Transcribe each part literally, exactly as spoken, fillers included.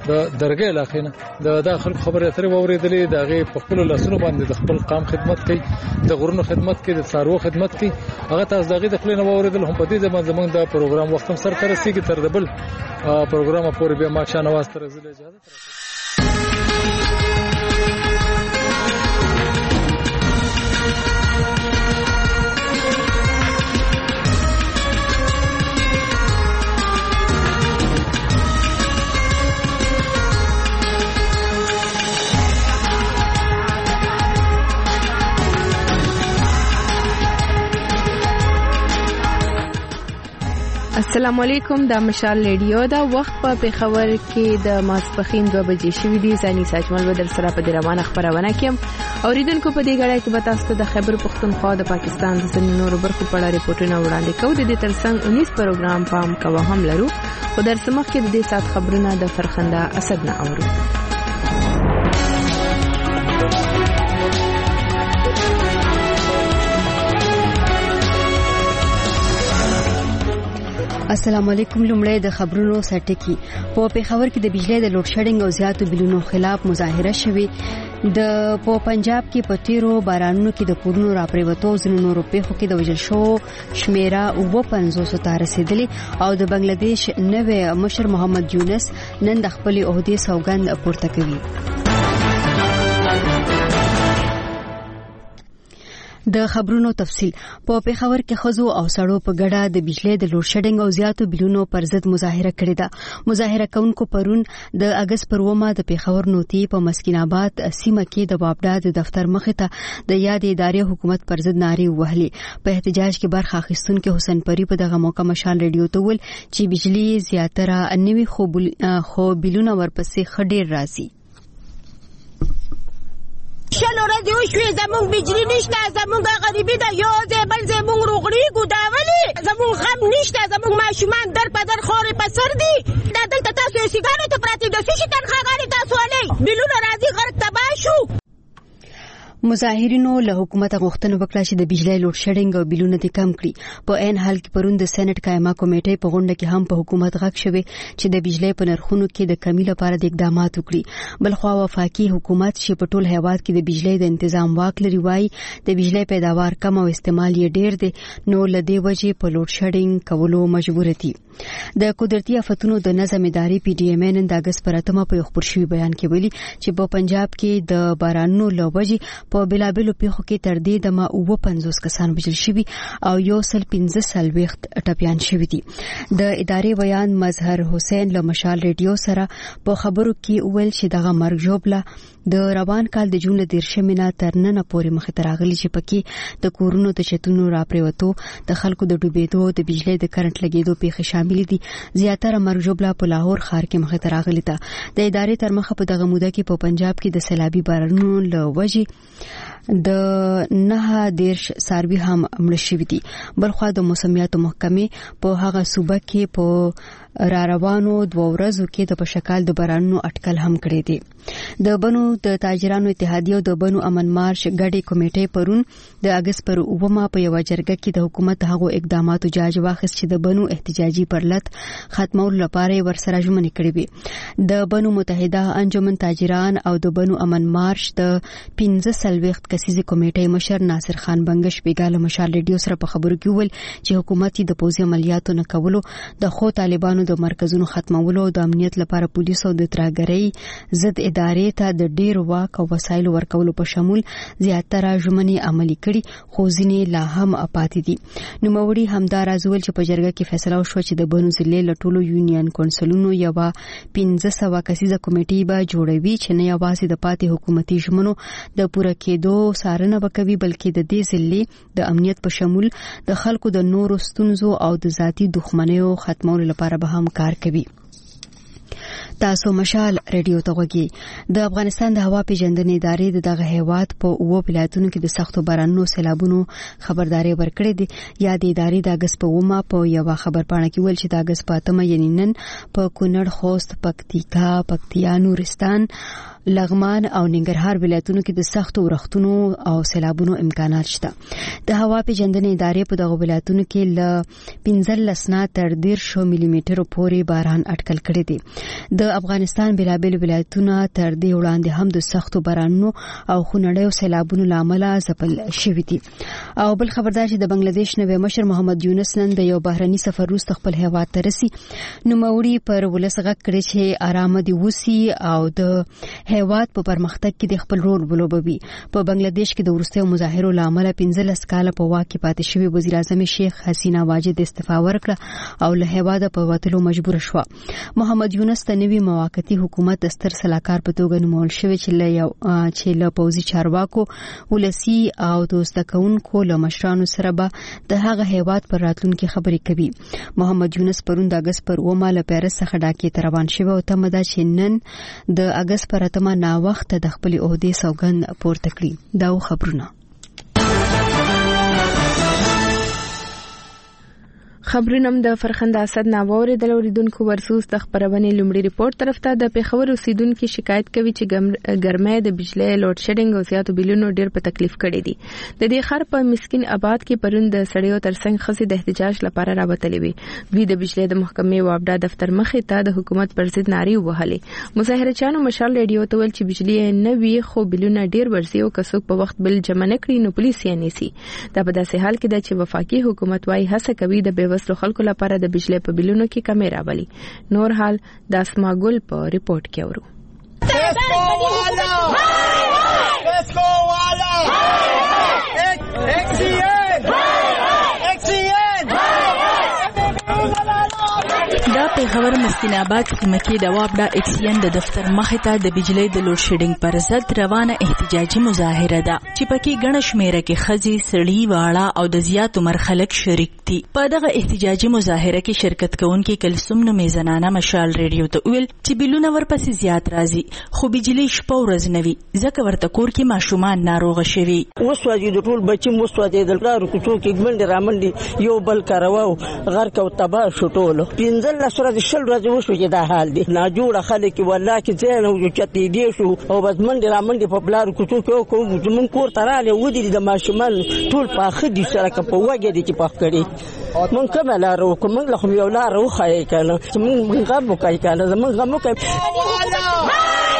د درګه علاقې نه د دا خلک خبره اترې واورېدلې د هغه په خپل لاسونو باندې د خپل قام خدمت کوي د غرونو خدمت کوي د څارو خدمت کوي هغه تاسو دغه د خپل نه واورېدل هم په دې ځما زمونږ د پروګرام وخت هم سر تر رسیدي تر دبل پروګرام پورې به ما شان आवाज تر زله اجازه السلام علیکم دا مشال ریډیو دا وخت په پیښور کې د ماسپخین دوه بجې شوې دي ځاني ساجمل بدر سره په روانه خبرونه کوم اوریدونکو په دې غړای کې به تاسو د خبر پښتونخوا د پاکستان د ځینو برخو په اړه ریپورتونه وړاندې کوو د دې ترڅنګ انیس پروګرام پام کوو هم لرو خو در سمخ کې د دې سات خبرونه د فرخنده اسد نه اورو. السلام علیکم. لومړی د خبرونو سرټکی. په پیښور کې د بجلی د لوډ شیډینګ او زیاتو بلونو خلاف مظاهره شوې. د په پنجاب کې په تیرو بارانونو کې د کورونو راپریوتو ځینو نورو پیښو کې د وژل شو شمیره اوه پنځوس ته رسیدلې او د بنگلاديش نوې مشر محمد یونس نن د خپل عہدې سوګند پورته کوي. د خبرونو تفصیل. په پیښور کې خزو او سړو په ګډه د بجلی د لوډ شیډینګ او زیاتو بلونو پر ضد مظاهره کړې ده. مظاهره کوونکو پرون د اگست پر اوومه د پیښور نوتی په مسکین آباد سیمه کې د بابډا د دفتر مخې ته د یاد ادارې حکومت پر ضد نارې وهلې. په احتجاج کې برخه اخیستونکو حسین پری په دغه موقع مشال ریډیو ته ویل چې بجلی زیاتره نوي خو بلونه ورپسې خډیر راځي. شل ورځې وشوې زمونږ بجلی نشته، زمونږ غریبي ده، یو ځای بل ځای مونږ روغړېږو. دا ولې زمونږ غم نشته؟ زمونږ ماشومان در په در خورې په سر دي. دا دلته تاسو سیګارو ته پراته د څه شي تنخواګانې تاسو ولئ؟ بلونه راځي غرق تباه شو. مظاهرینو له حکومت غوښتنه وکړه چې د بجلی لوډ شیډینګ او بلونه دې کم کړي. په عین حال کې پرون د سېنات قائمه کمیټې په غونډه کې هم په حکومت غږ شوی چې د بجلی په نرخونو کې د کمی لپاره د اقدامات وکړي. بلخوا وفاقي حکومت چې په ټول هیواد کې د بجلی د تنظیم واک لري وایي د بجلی پیداوار کم او استعمال یې ډیر دی، نو له دې وجې په لوډ شیډینګ کولو مجبور دي. د قدرتي آفتونو د نظم ادارې پی ډی ایم ان د اگست پر اتمه په خبر شوی بیان کې ویلي چې په پنجاب کې د بارانونو له وجې په بلابلو پیښو کې تر دې دمه اوه پنځوس کسان وژل شوي او یو سل پنځه څلوېښت ټپیان شوي دي. د ادارې بیان مظهر حسین له مشال ریډیو سره په خبرو کې ویل چې دغه مرګ ژوبله د روان کال د جون دیرشمې نه تر ننه پورې مخې ته راغلي چې پکې د کورونو د چتونو راپریوتو، د خلکو د ډوبېدو، د بجلی د کرنټ لګېدو پیښې شامل دي. زیاتره مرګ ژوبله په لاهور ښار کې مخې ته راغلي ده. د ادارې تر مخه په دغه موده کې په پنجاب کې د سیلابي بارانونو له وجې د نه دیرش څاروي هم مړه شوي دي. بلخوا د موسمیاتو محکمې په هغه صوبه کې په را روانو دوه ورځو کې د پشکال د بارانونو اټکل هم کړی دی. د بنو د تاجرانو اتحادیه او د بنو امن مارش ګډي کمیټې پرون د اگست پر اومه په یو جرګه کې د حکومت هغو اقداماتو جاج واخیست چې د بنو احتجاجي پرلط ختمولو لپاره ورسره ژمنې کړې وي. د بنو متحده انجمن تاجران او د بنو امن مارش د پنځه څلوېښت کسیزې کمیټې مشر ناصر خان بنگش بیګاله مشال ریډیو سره په خبرو کې ویل چې حکومت د پوځي عملیاتو نه کولو، د خو طالبانو د مرکزونو ختمولو او د امنیت لپاره پولیسو د ترهګرۍ ضد ادارې ته د ډیر واک او وسایل ورکولو په شمول زیاتره ژمنې عملي کړي، خو ځینې لا هم پاتې دي. نوموړي همدا راز ویل چې په جرګه کې فیصله وشوه چې د بنو ضلع له ټولو یونین کونسلونو یوه پنځه سوه کسیزه کمیټې به جوړوي چې نه یوازې د پاتې حکومتي ژمنو د پوره کېدو څارنه به کوي، بلکې د دې ضلع د امنیت په شمول د خلکو د نورو ستونزو او د ذاتي دښمنیو ختمولو لپاره به هم کار کوي. تاسو مشال ریډیو ته غوږی. د افغانستان د هوا پیژندنې ادارې د دغه هیواد په اوو ولایتونو کې د سختو بارانونو سیلابونو خبرداري ورکړې دي. یا د ادارې د اگست په اومه په یو خبرپاڼه کې ویل چې د اگست په اتمه یعنی نن په کونړ، خوست، پکتیکا، پکتیا، نورستان، لغمان او ننګرهار ولایتونو کې د سختو ورښتونو او سیلابونو امکانات شته. د هوا پیژندنې ادارې په دغه ولایتونو کې ل پنځلس نه تر دېرش ملي میټرو پورې باران اټکل کړی دی. د افغانستان بېلابېل ولایتونه تر دې وړاندې هم د سختو بارانونو او خونړیو سیلابونو له امله ځپل شوي دي. او بل خبردار چې د بنگلاديش نوی مشر محمد یونس نن د یو بهرني سفر وروسته خپل هیواد ته رسي. نوموړي پر ولس غږ کړی چې آرامه دي وسی او د هیواد په پرمختګ کې د خپل رول ولوبوي. په بنگلاديش کې د وروستیو مظاهرو له امله پنځلس کاله په واک کې پاتې شوی وزیر اعظم شیخ حسینه واجد استعفا ورکړه او له هیواده په وتلو مجبور شو. محمد یونس ته نوی موقتی حکومت د ستر سلاکار په توګه نومول شوی چې له یو چې له پوځي چارواکو ولسی او د استکونکو له مشرانو سره به د هغه هیواد پر راتلونکي خبرې کوي. محمد یونس پرون د اگست پر اومه له پیرس څخه ډاکې ته روان شوی او تمه ده چې نن د اگست پر اتمه نا وخت د خپل عہدې سوګند پورته کړي. دا خبرونه خبرونم د فرخنده اسد ناوورې د اوریدونکو ورسوس د خبرونې لومړی ریپورت طرف ته د پیښور اوسیدونکو شکایت کوي چې ګرمۍ د بجلی لوډ شیډینګ او زیاتو بلونو ډیر په تکلیف کړي دي. د دې خر په مسکین آباد کې پرون د سړیو ترڅنګ خزي د احتجاج لپاره راوتلې وي. دوی د بجلی د محکمې وابډا دفتر مخې ته د حکومت پر ضد نارې وهلې. مظاهرچیانو مشال ریډیو ته ویل چې بجلی نه وي خو بلونه ډیر ورسي او کڅوک په وخت بل جمع نه کړي نو پولیس یې نیسي. دا په داسې حال کې ده چې وفاقي حکومت وايي هڅه کوي د وسلو خلکو لپاره د بجلی په بلونو کې کمی راولي. نور حال د اسما ګل په ریپورت کې اورو. دا پیښور مسکین آباد سیمه کې د وابډا اکسین د دفتر مخې ته د بجلی د لوډ شیډینګ پر ضد روانه احتجاجي مظاهره ده چې پکې ګڼه شمیره کې ښځې سړي واړه او د زیات عمر خلک شریک دي. په دغه احتجاجي مظاهره کې شرکت کوونکي کلثوم نومې زنانه مشال ریډیو ته ویل چې بلونه ورپسې زیات راځي خو بجلی شپه ورځ نه وي ځکه ورته کور کې ماشومان ناروغه شوي. وسوځي د ټول بچي وسوځي د لارو کوڅو کې ګمنډ رامنډي یو بل کارواو غر کو تبا شټولو پنځل لسره د شل ورځې وشو چې دا حال دی. ناجوړه خلک والله کې ځای نه چتې دی شو او بس منډې رامنډې په بلارو کوڅو کې کوو زمونږ کور ته راغلې ودرې د ماشومان ټول پاخه دي سره که په وږې دي چې پاخ کړي. مونږ کومه لاره وکړو موږ له خو یو لاره وښایې که نه چې مونږ غم وکړئ که نه زمونږ غم وکړئ.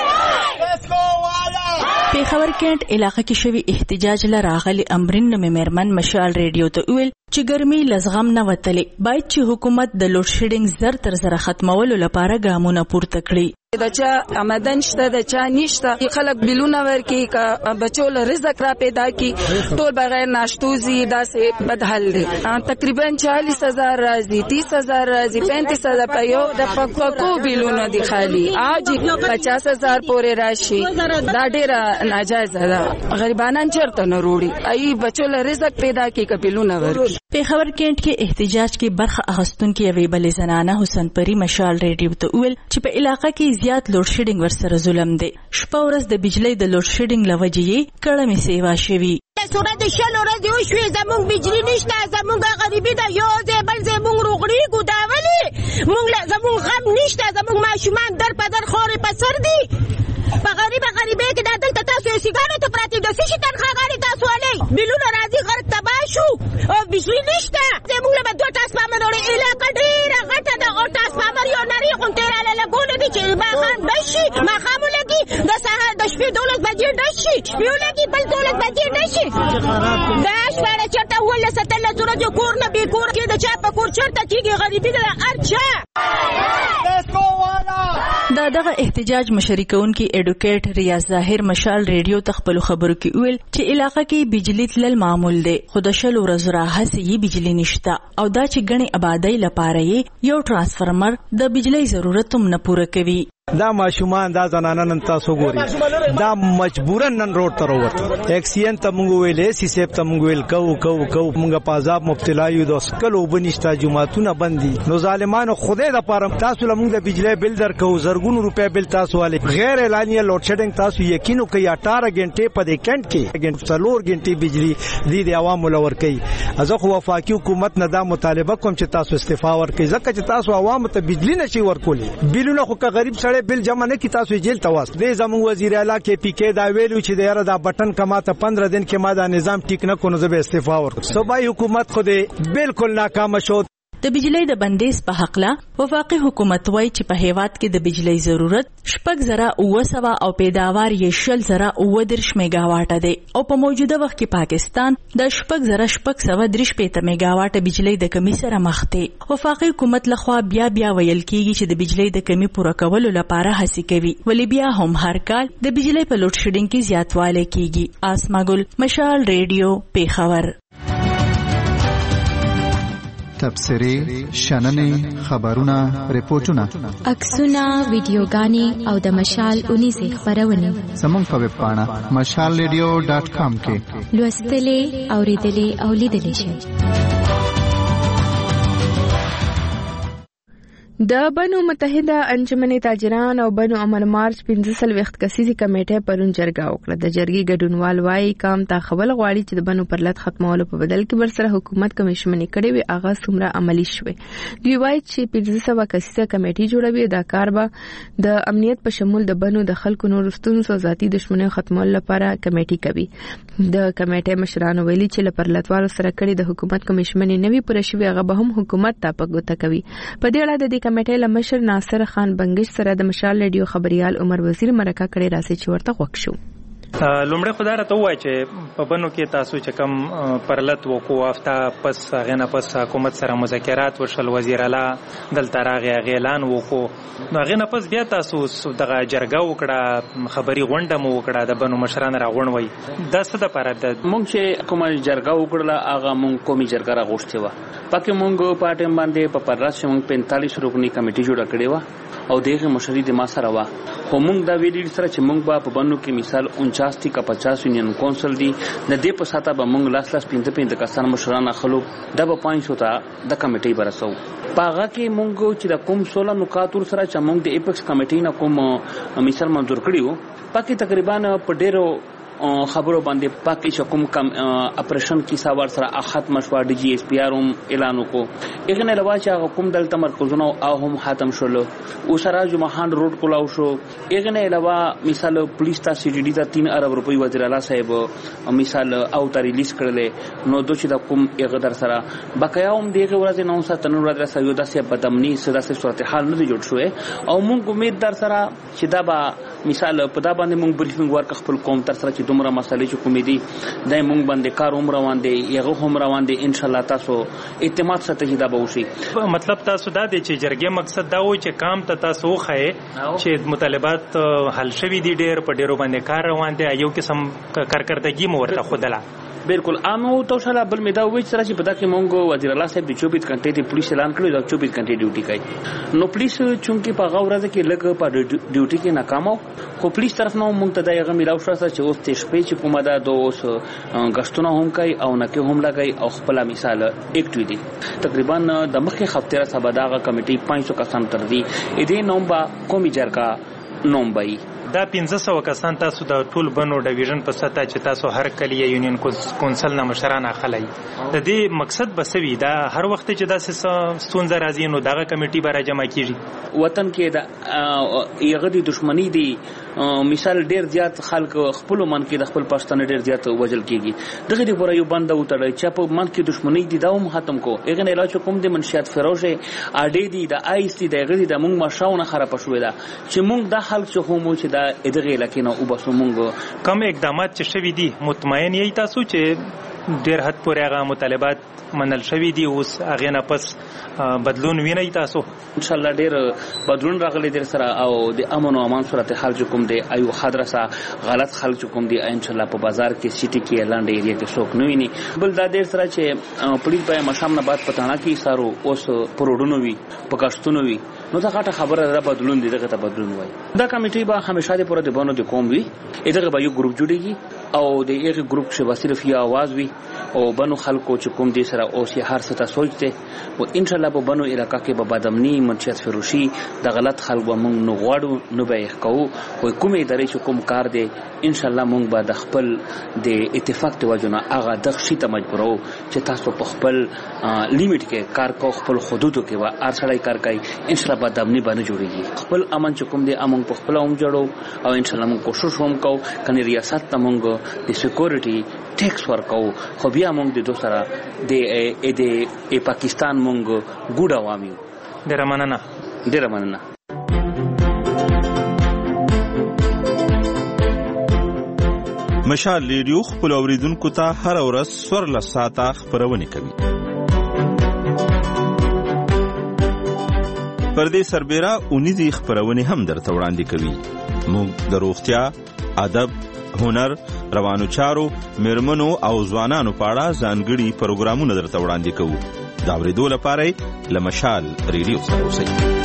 پیښور کینټ علاقه کې شوی احتجاج لراغلی امرین نومې میرمن مشال ریډیو ته ویل چې ګرمي لزغم نه وتلې باید چې حکومت د لوډ شیډینګ زر تر زر ختمولو لپاره ګامونه پورته کړي. د چا آمدن شته د چا نشته خلک بلونه ورکي که بچو له رزق را پیدا کی ټول بغیر ناشتوزي داسې بدحل دي. تقریبا چالیس هزار راځي تیس هزار راځي پینتیس هزار په یو د پکو بلونه دي خالی اج پچاس هزار پورې راشي. دا ډیره ناجایزه ده. غریبانان چرته نه روړي ای بچو له رزق پیدا کی که بلونه ورکي. پیښور کینټ کې احتجاج کې برخه اخیستونکې یوې بلې زنانه حسن پری مشال ریډیو ته ویل چې په علاقه کې زیات لوډ شیډینګ ورسره ظلم دی. شپه ورځ د بجلی د لوډ شیډینګ له وجې یې کړمې سیوا شوي. صورت شل ورځې وشوې زمونږ بجلی نشته زمونږ غریبي ده یو ځای بل ځای مونږ روغړېږو دا ولې مونږ زمونږ غم نشته زمونږ ماشومان در په در خورې په سر دي په غریبه غریبۍ کې دا دلته تاسو یې سیګارو ته پراته د څه شي تنخواګانې تاسو والئ بلونه راځي غرق تباه شو او بجلی نشته زمونږ له به دوه ټرانسفارمر وړي علاقه ډېره غټه ده او ټرانسفارمر یو نرۍ غوندې راله لګولې دي چې ماښام ډش شي ماښام ولګي د سهار د شپې دولس بجې ډش شي شپې ولګي بل دولس بجې ډش شي دا شپاړه چېرته اوولس اتلس ورځې کور نه بې کور کې د چا په کور چېرته کېږي غریبي ده هر چا. دا دغه احتجاج مشري کوونکي ایډوکیټ ریاض ظاهر مشال ریډیو ته خپلو خبرو کې ویل چې علاقه کې بجلی تلل معمول دی خو د شلو ورځو راهیسې یې بجلی نشته او دا چې ګڼې آبادۍ لپاره یې یو ټرانسفارمر د بجلی ضرورت هم نه پوره کوي. دا ماشومان دا زنانه نن تاسو ګوري دا مجبورن نن روډ ته وروت اکسین ته مونږ ویلې سی سیب ته مونږ ویل کو کو کو مونږ په عذاب مبتلا یو د سکلو بنشتا جمعهتونه بندي نو ظالمانو خدای د پاره تاسو لمونږ د بجلی بل درکو زرګونو روپیا بل تاسو والے غیر اعلانیه لوډ شیډینګ تاسو یقینو کوي اٹھارہ غنټې په دې کینټ کې غنټه څلور غنټې بجلی دی د عوامو لور کوي. ازخه وفاقي حکومت نه دا مطالبه کوم چې تاسو استعفا ورکړي ځکه چې تاسو عوامو ته بجلی نشي ورکولي بلونه خو که غریب سړی بل جمع نه کی تاسو جیل تواس دې زموږ وزیر اعلی کې پی کې دا ویلو چې د یاره دا بٹن کما ته پندرہ دن کې ما دا نظام ټیک نه کو نو زه به استعفا ورکړم. صوبایي حکومت خو دې بالکل ناکام شو. د بجلی د بندیز په حق لا وفاقي حکومت وایي چې په هیواد کې د بجلی ضرورت شپږ زره اوه سوه او پیداوار یې شل زره اوه دېرش میگا واټه دی او په موجوده وخت کې پاکستان د شپږ زره شپږ سوه درې شپېته میگا واټه بجلی د کمی سره مخ دی. وفاقي حکومت لخوا بیا بیا ویل کیږي چې د بجلی د کمی پوره کولو لپاره هڅې کوي ولی بیا هم هر کال د بجلی په لوډ شیډینګ کې زیاتوالی کیږي. آسما ګل، مشال ریډیو، پیښور. تبصرې، شننې، خبرونه، ریپورتونه، عکسونه، ویډیوګانې او د مشال اونیزې خبرونه زموږ په ویب پاڼه مشال ریډیو ډاټ کام کې لوستلې، اوریدلې او لیدلې شئ. د بنو متحده انجمن تاجران او بنو امر مارچ پنځه څلوېښت کسیزې کمیټې پرون جرګه وکړه. د جرګې ګډونوال وایي کام ته خبل غواړي چې د بنو پرلت ختمولو په بدل کې ورسره حکومت کمیشنې کړې وي هغه څومره عملي شوی. دوی وایي چې پنځه سوه کسیزه کمیټې جوړوي. دا کار به د امنیت په شمول د بنو د خلکو نورو ستونزو ذاتي دښمنیو ختمولو لپاره کمیټې کوي. د کمیټې مشرانو ویلي چې له پرلتوالو سره کړي د حکومت کمیشنې نوي پوره شوي هغه به هم حکومت ته په ګوته کوي. په دې اړه د کمیټې له مشر ناصر خان بنگش سره د مشال ریډیو خبريال عمر وزیر مرکه کړي راځي چې ورته غوښ شو. لومړی خو دا راته ووایي چې په بنو کې تاسو چې کوم پرلت وکړو هفته پس هغې نه پس حکومت سره مذاکرات وشول، وزیر اعلی دلته راغی هغې اعلان وکړو، نو هغې نه پس بیا تاسو دغه جرګه وکړه، خبري غونډه مو وکړه، د بنو مشران راغونډوئ. دا څه دپاره ده؟ مونږ چې کومه جرګه وکړله هغه مونږ قومي جرګه راغوښتې وه. پکې مونږ په ټایم باندې په پرلت چې مونږ پینتالیس رکني کمیټې جوړه کړې وه او د هغې مشري د ما سره وه. خو مونږ دا ویلي سره چې مونږ به په بنو کې مثال انچاس دي که پچاس یونین کونسل دي د دې په ساته به مونږ لاس لاس پنځه پنځه کسان مشران اخلو، دا به پاینسو ته د کمیټې به رسوو. په هغه کې مونږ چې د کوم سوله نکات ورسره چې مونږ د ایپکس کمیټې نه کوم مثال منظور کړي وو پکې تقریبا په ډېرو خبرو باندې پاکي شکم کم اپریشن کی ساوار سره ختم شو. ډي جي اس پی آر هم اعلان وکړو. اغه نه لوا چې حکومت دلته مرکزونه او هم ختم شول او سره جمعهان روډ کولاو شو. اغه نه لوا مثال پولیس ته سی ډي ډي ته تین ارب روپۍ وزیر اعلی صاحب مثال او ته ریلیز کړل نو دوی د کوم اغه در سره بقایا هم دیغه ورځ نو ساتنو ورځ سره یو داسې بدامنی سداسې صورتحال نه جوړ شوې او مونږ امید در سره چې دا به مثال په دا باندې مونږ بریفینګ ورک خپل قوم تر سره چې دومره مسالې چې کومې دي دا مونږ باندې کار هم روان دی یغه هم روان دی ان شاء الله تاسو اعتماد سره چې دا به وشي. مطلب تاسو دا دی چې جرګې مقصد دا و چې کام ته تاسو وخایې چې مطالبات حل شوي دي، ډېر په ډېرو باندې کار روان دی، یو قسم کارکردګي مو ورته ښودله. بالکل امو توشاله بل می دا وې چې راځي په دا کې مونږ وزیر اعلی صاحب د چوبیس غنټې د پولیس اعلان کړی دا چوبیس غنټې ډیوټي کوي. نو پولیس چونکی په غوړه کې لګ په ډیوټي کې ناکامو خو پولیس طرف نو مونږ ته دا یغه میلاو شو چې اوس ته شپې چې کومه دا د اوس غشتونه هم کوي او نه کې هم لګي او خپل مثال اکټیو دي. تقریبا د مخکې هفته را سبا دا کمیټي پنځه سوه کسان تر دي دې نوم با قومي جرګه نوم بای. دا پنځه سوه کسان تاسو د ټول بنو ډیویژن په سطح چې تاسو هر کلی یونین کونسل نه مشران اخلئ، د دې مقصد به څه وي؟ دا هر وخت چې داسې ستونزه راځي نو دغه کمیټي به راجمع کېږي. وطن کې د یغه د دښمنۍ دی مثال ډېر زیات خلک خپل من کې د خپل پښتانه ډېر زیات وجل کېږي. دغه د پوره یو بند وتړی چې په من کې دښمنۍ دي دا هم ختم کو. اغه نه علاج کوم د منشیات فروشه اډې دي د آی سی دغه د موږ مشاونه خراب شوې ده چې موږ د خلک څخه مو چې دا ادغه لکه نو وبسو موږ کوم اقدامات چې شوي دي مطمئن یی تاسو چې ډېر حد پورې هغه مطالبات منل شوي دي اوس هغې نه پس بدلون وینئ تاسو؟ انشاءالله ډېر بدلون راغلی دی سره او د امن او امان صورتحال چې کوم دی ایو خدرسه غلط خلک چې کوم دی انشاءالله په بازار کې سیټي کې لاندې ایریا کې څوک نه ویني. بل دا ډېر سره چې پولیس به مشام نه بعد پټاڼه کې سارو اوس پروډونو وي په کاشتونو وي نو دا غټه خبره ده بدلون دی دغه ته بدلون وایي. دا کمیټي به همیشه د پوره د بانو د قوم وي ادغه به یو ګروپ جوړیږي او د یغه ګروپ چې وسیله فی आवाज وي او بنو خلکو چې کوم دي سره او سي هر څه ته سوچته او ان شاء الله په بنو علاقہ کې به بدامنی منشیات فروشي د غلط خلکو موږ نو غواړو نو به یې کوو او کومې ادارې چې کوم کار دی ان شاء الله موږ به د خپل د اتفاق ته وجونه هغه د خشي ته مجبورو چې تاسو په خپل لیمټ کې کار کو خپل حدودو کې وا ارسړای کار کوي ان شاء الله بدامنی باندې جوړیږي خپل امن چې کوم دی امن په خپل هم جوړو او ان شاء الله موږ کوشش وکړو کو کني ریاست ته موږ د سکیورټي ټیکس ورکو خو بیا موږ د دوسرا د د پاکستان موږ ګوډه وامیو ډیر مننه ډیر مننه مشال ریډیو خپل اوریدونکو ته هر ورځ سورله ساعته خبرونه کوي. پر دې سربېره اونیزي خبرونه هم درته وړاندې کوي. موږ د روغتیا، ادب، هنر، روانو چارو، میرمنو او ځوانانو په اړه ځانګړي پروګرامونه درته وړاندې کوو. دا اورېدو لپاره له مشال ریډیو سره اوسئ.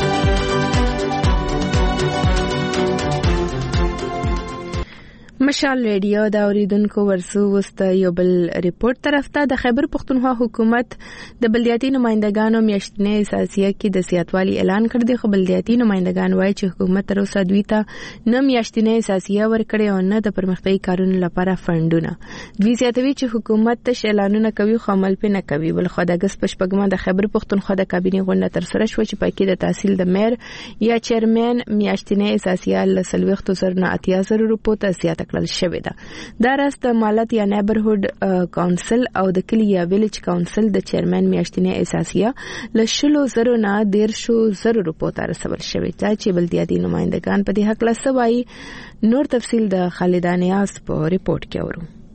مشال ریډیو دا اوریدونکو ورسو وست یو بل ریپورت طرف ته د خیبر پختونخوا حکومت د بلدیاتي نمائندګانو میاشتنې اساسیه کې د سیاتوالي اعلان کړ دی خو بلدیاتي نمائندګان وایي چې حکومت تر اوسه دوی ته نه میاشتنې اساسیه ورکړي او نه د پرمختګي کارونو لپاره فندونه. دوی زیاتوي چې حکومت تش اعلانونه کوي خو عمل پې نه کوي. بل خو د اګست په شپږمه د خیبر پختونخوا د کابینې غونډه تر سره شوه چې پکې د تحصیل د میر یا چیرمن میاشتنې اساسیه ل سلويخت زر نه اتیا زر روپو ته زیاته کړل شوې ده. دا راست مالت یا نیبرهود کونسل او د کلی یا ویلیج کونسل د چیرمن میاشتنې اساسیه ل شلو زرو نه ډیر شو زر روپو ته رسول شوې ده چې بلدیاتي نمائندګان په دې حق له سوای. نور تفصیل د خالدانیاس په ریپورت کې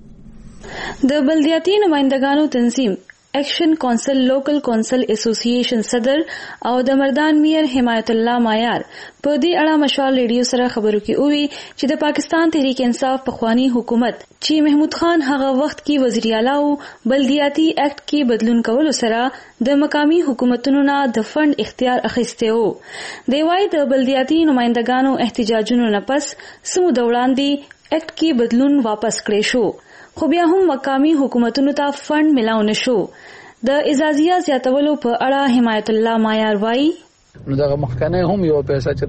اورو. د بلدیاتي نمائندګانو تنظیم ایکشن کونسل لوکل کونسل اسوسییشن صدر او د مردان میر حمایت الله مایار په دې اړه مشال ریډیو سره خبرو کې وی چې د پاکستان تحریک انصاف پخوانی حکومت چې محمود خان هغه وخت کې وزیر اعلی او بلدیاتي ایکټ کې بدلون کولو سره د مقامی حکومتونو نه د فند اختیار اخیسته وو. دی وايي د بلدیاتي نمائندګانو احتجاجونو نه پس سمو دوړاندې ایکټ کې بدلون واپس کړی شو خو بیا هم مقامی حکومتونو ته فند ملاو نشو. د اجازه زیاتولو په اړه حمایت الله مایار وایي نو دغه مخکنه هم یو پیسې چې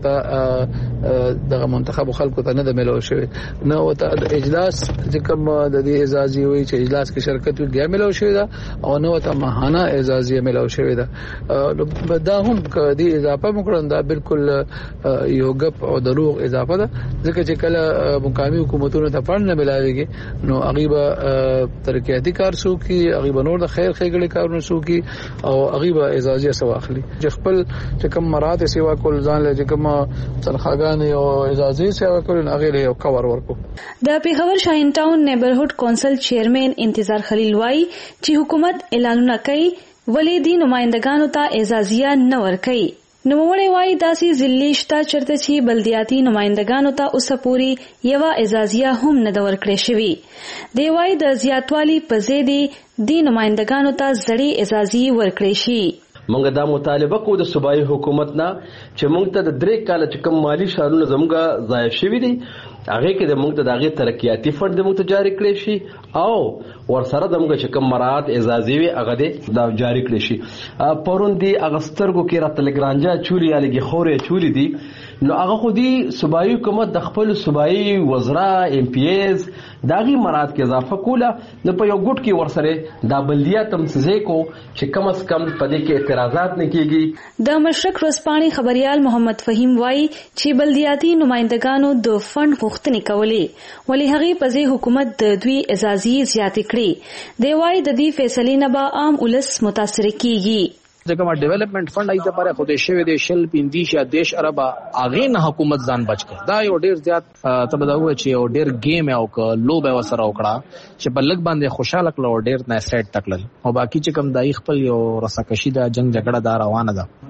تا دغه منتخب خلکو ته نه د ملو شوی نو ته د اجلاس چې کوم د دې اجازه وي چې اجلاس کې شرکت وي ملو شوی دا او نو ته ماهانه اجازه ملو شوی دا دا هم د اضافه مکرن دا بالکل یو غپ او دروغ اضافه ده ځکه چې کله مقامی حکومتونو ته فند نه ملاويږي نو غیبه ترقیاتی کار سو کی غیبه نور د خیر خېګړي کارونه سو کی او غیبه اجازه سو اخلي چې خپل کم مراد سیوا کول ځان له کوم تنخواګان او اجازه سیوا کول هغه له کور ورکو. د پیښور شاهین ټاون نیبرهود کونسل چیرمن انتظار خلیل وای چې حکومت اعلانونه کوي ولې دی نمائندګانو ته اجازه نه ورکوي. نو وړي وای داسې ضلع شته چرته چې بلدیاتي نمائندګانو ته اوسه پوری یو اجازه هم نه د ورکړې شوی. دی وای د زیاتوالي په زیدي دی نمائندګانو ته زړې اجازه ورکړې شي. مونږ دا مطالبه کوو د صوبایي حکومت نه چې مونږ ته د درې کال چې کوم مالی شارونه زموږه ضایع شوي دي هغه کې د مونږ ته د هغې ترقیاتي فند د مونږ ته جاری کړی شي او ورسره د مونږ چې کوم مراعات اعزازي وي هغه دې دا جاری کړی شي. پرون دی هغه سترګو کې راته لږ رانجه چولي یا لږې خورې چولي دي نو هغه خو دی صوبایي حکومت د خپل صوبایي وزرا ایم پی ایز داغي مراد کې اضافه کوله نو په یو ګټ کې ورسره دا بلدیات هم څه کو چې کم از کم په دې کې اعتراضات نه کیږي. د مشرق ورځپاڼې خبريال محمد فهیم وایي چې بلدیاتي نمائندګانو د فند غوښتنې کولې ولې هغه په ځای حکومت د دوی اجازه زیاتې کړې. دی وایي د دې فیصلې نه به عام ولس متاثر کیږي. ځکه ما ډیولپمنٹ فند ایته لپاره خوده شوی دی شل پندیش یا دیش اربا اغه نه حکومت ځان بچ کړ دا یو ډیر زیات تبداو چې یو ډیر گیم او ک لو به وسره وکړه چې په لګ باندې خوشاله کړو ډیر نه سیټ تکل او باقی چې کم دای خپل یو رسکشي دا جنگ جګړه دا روانه ده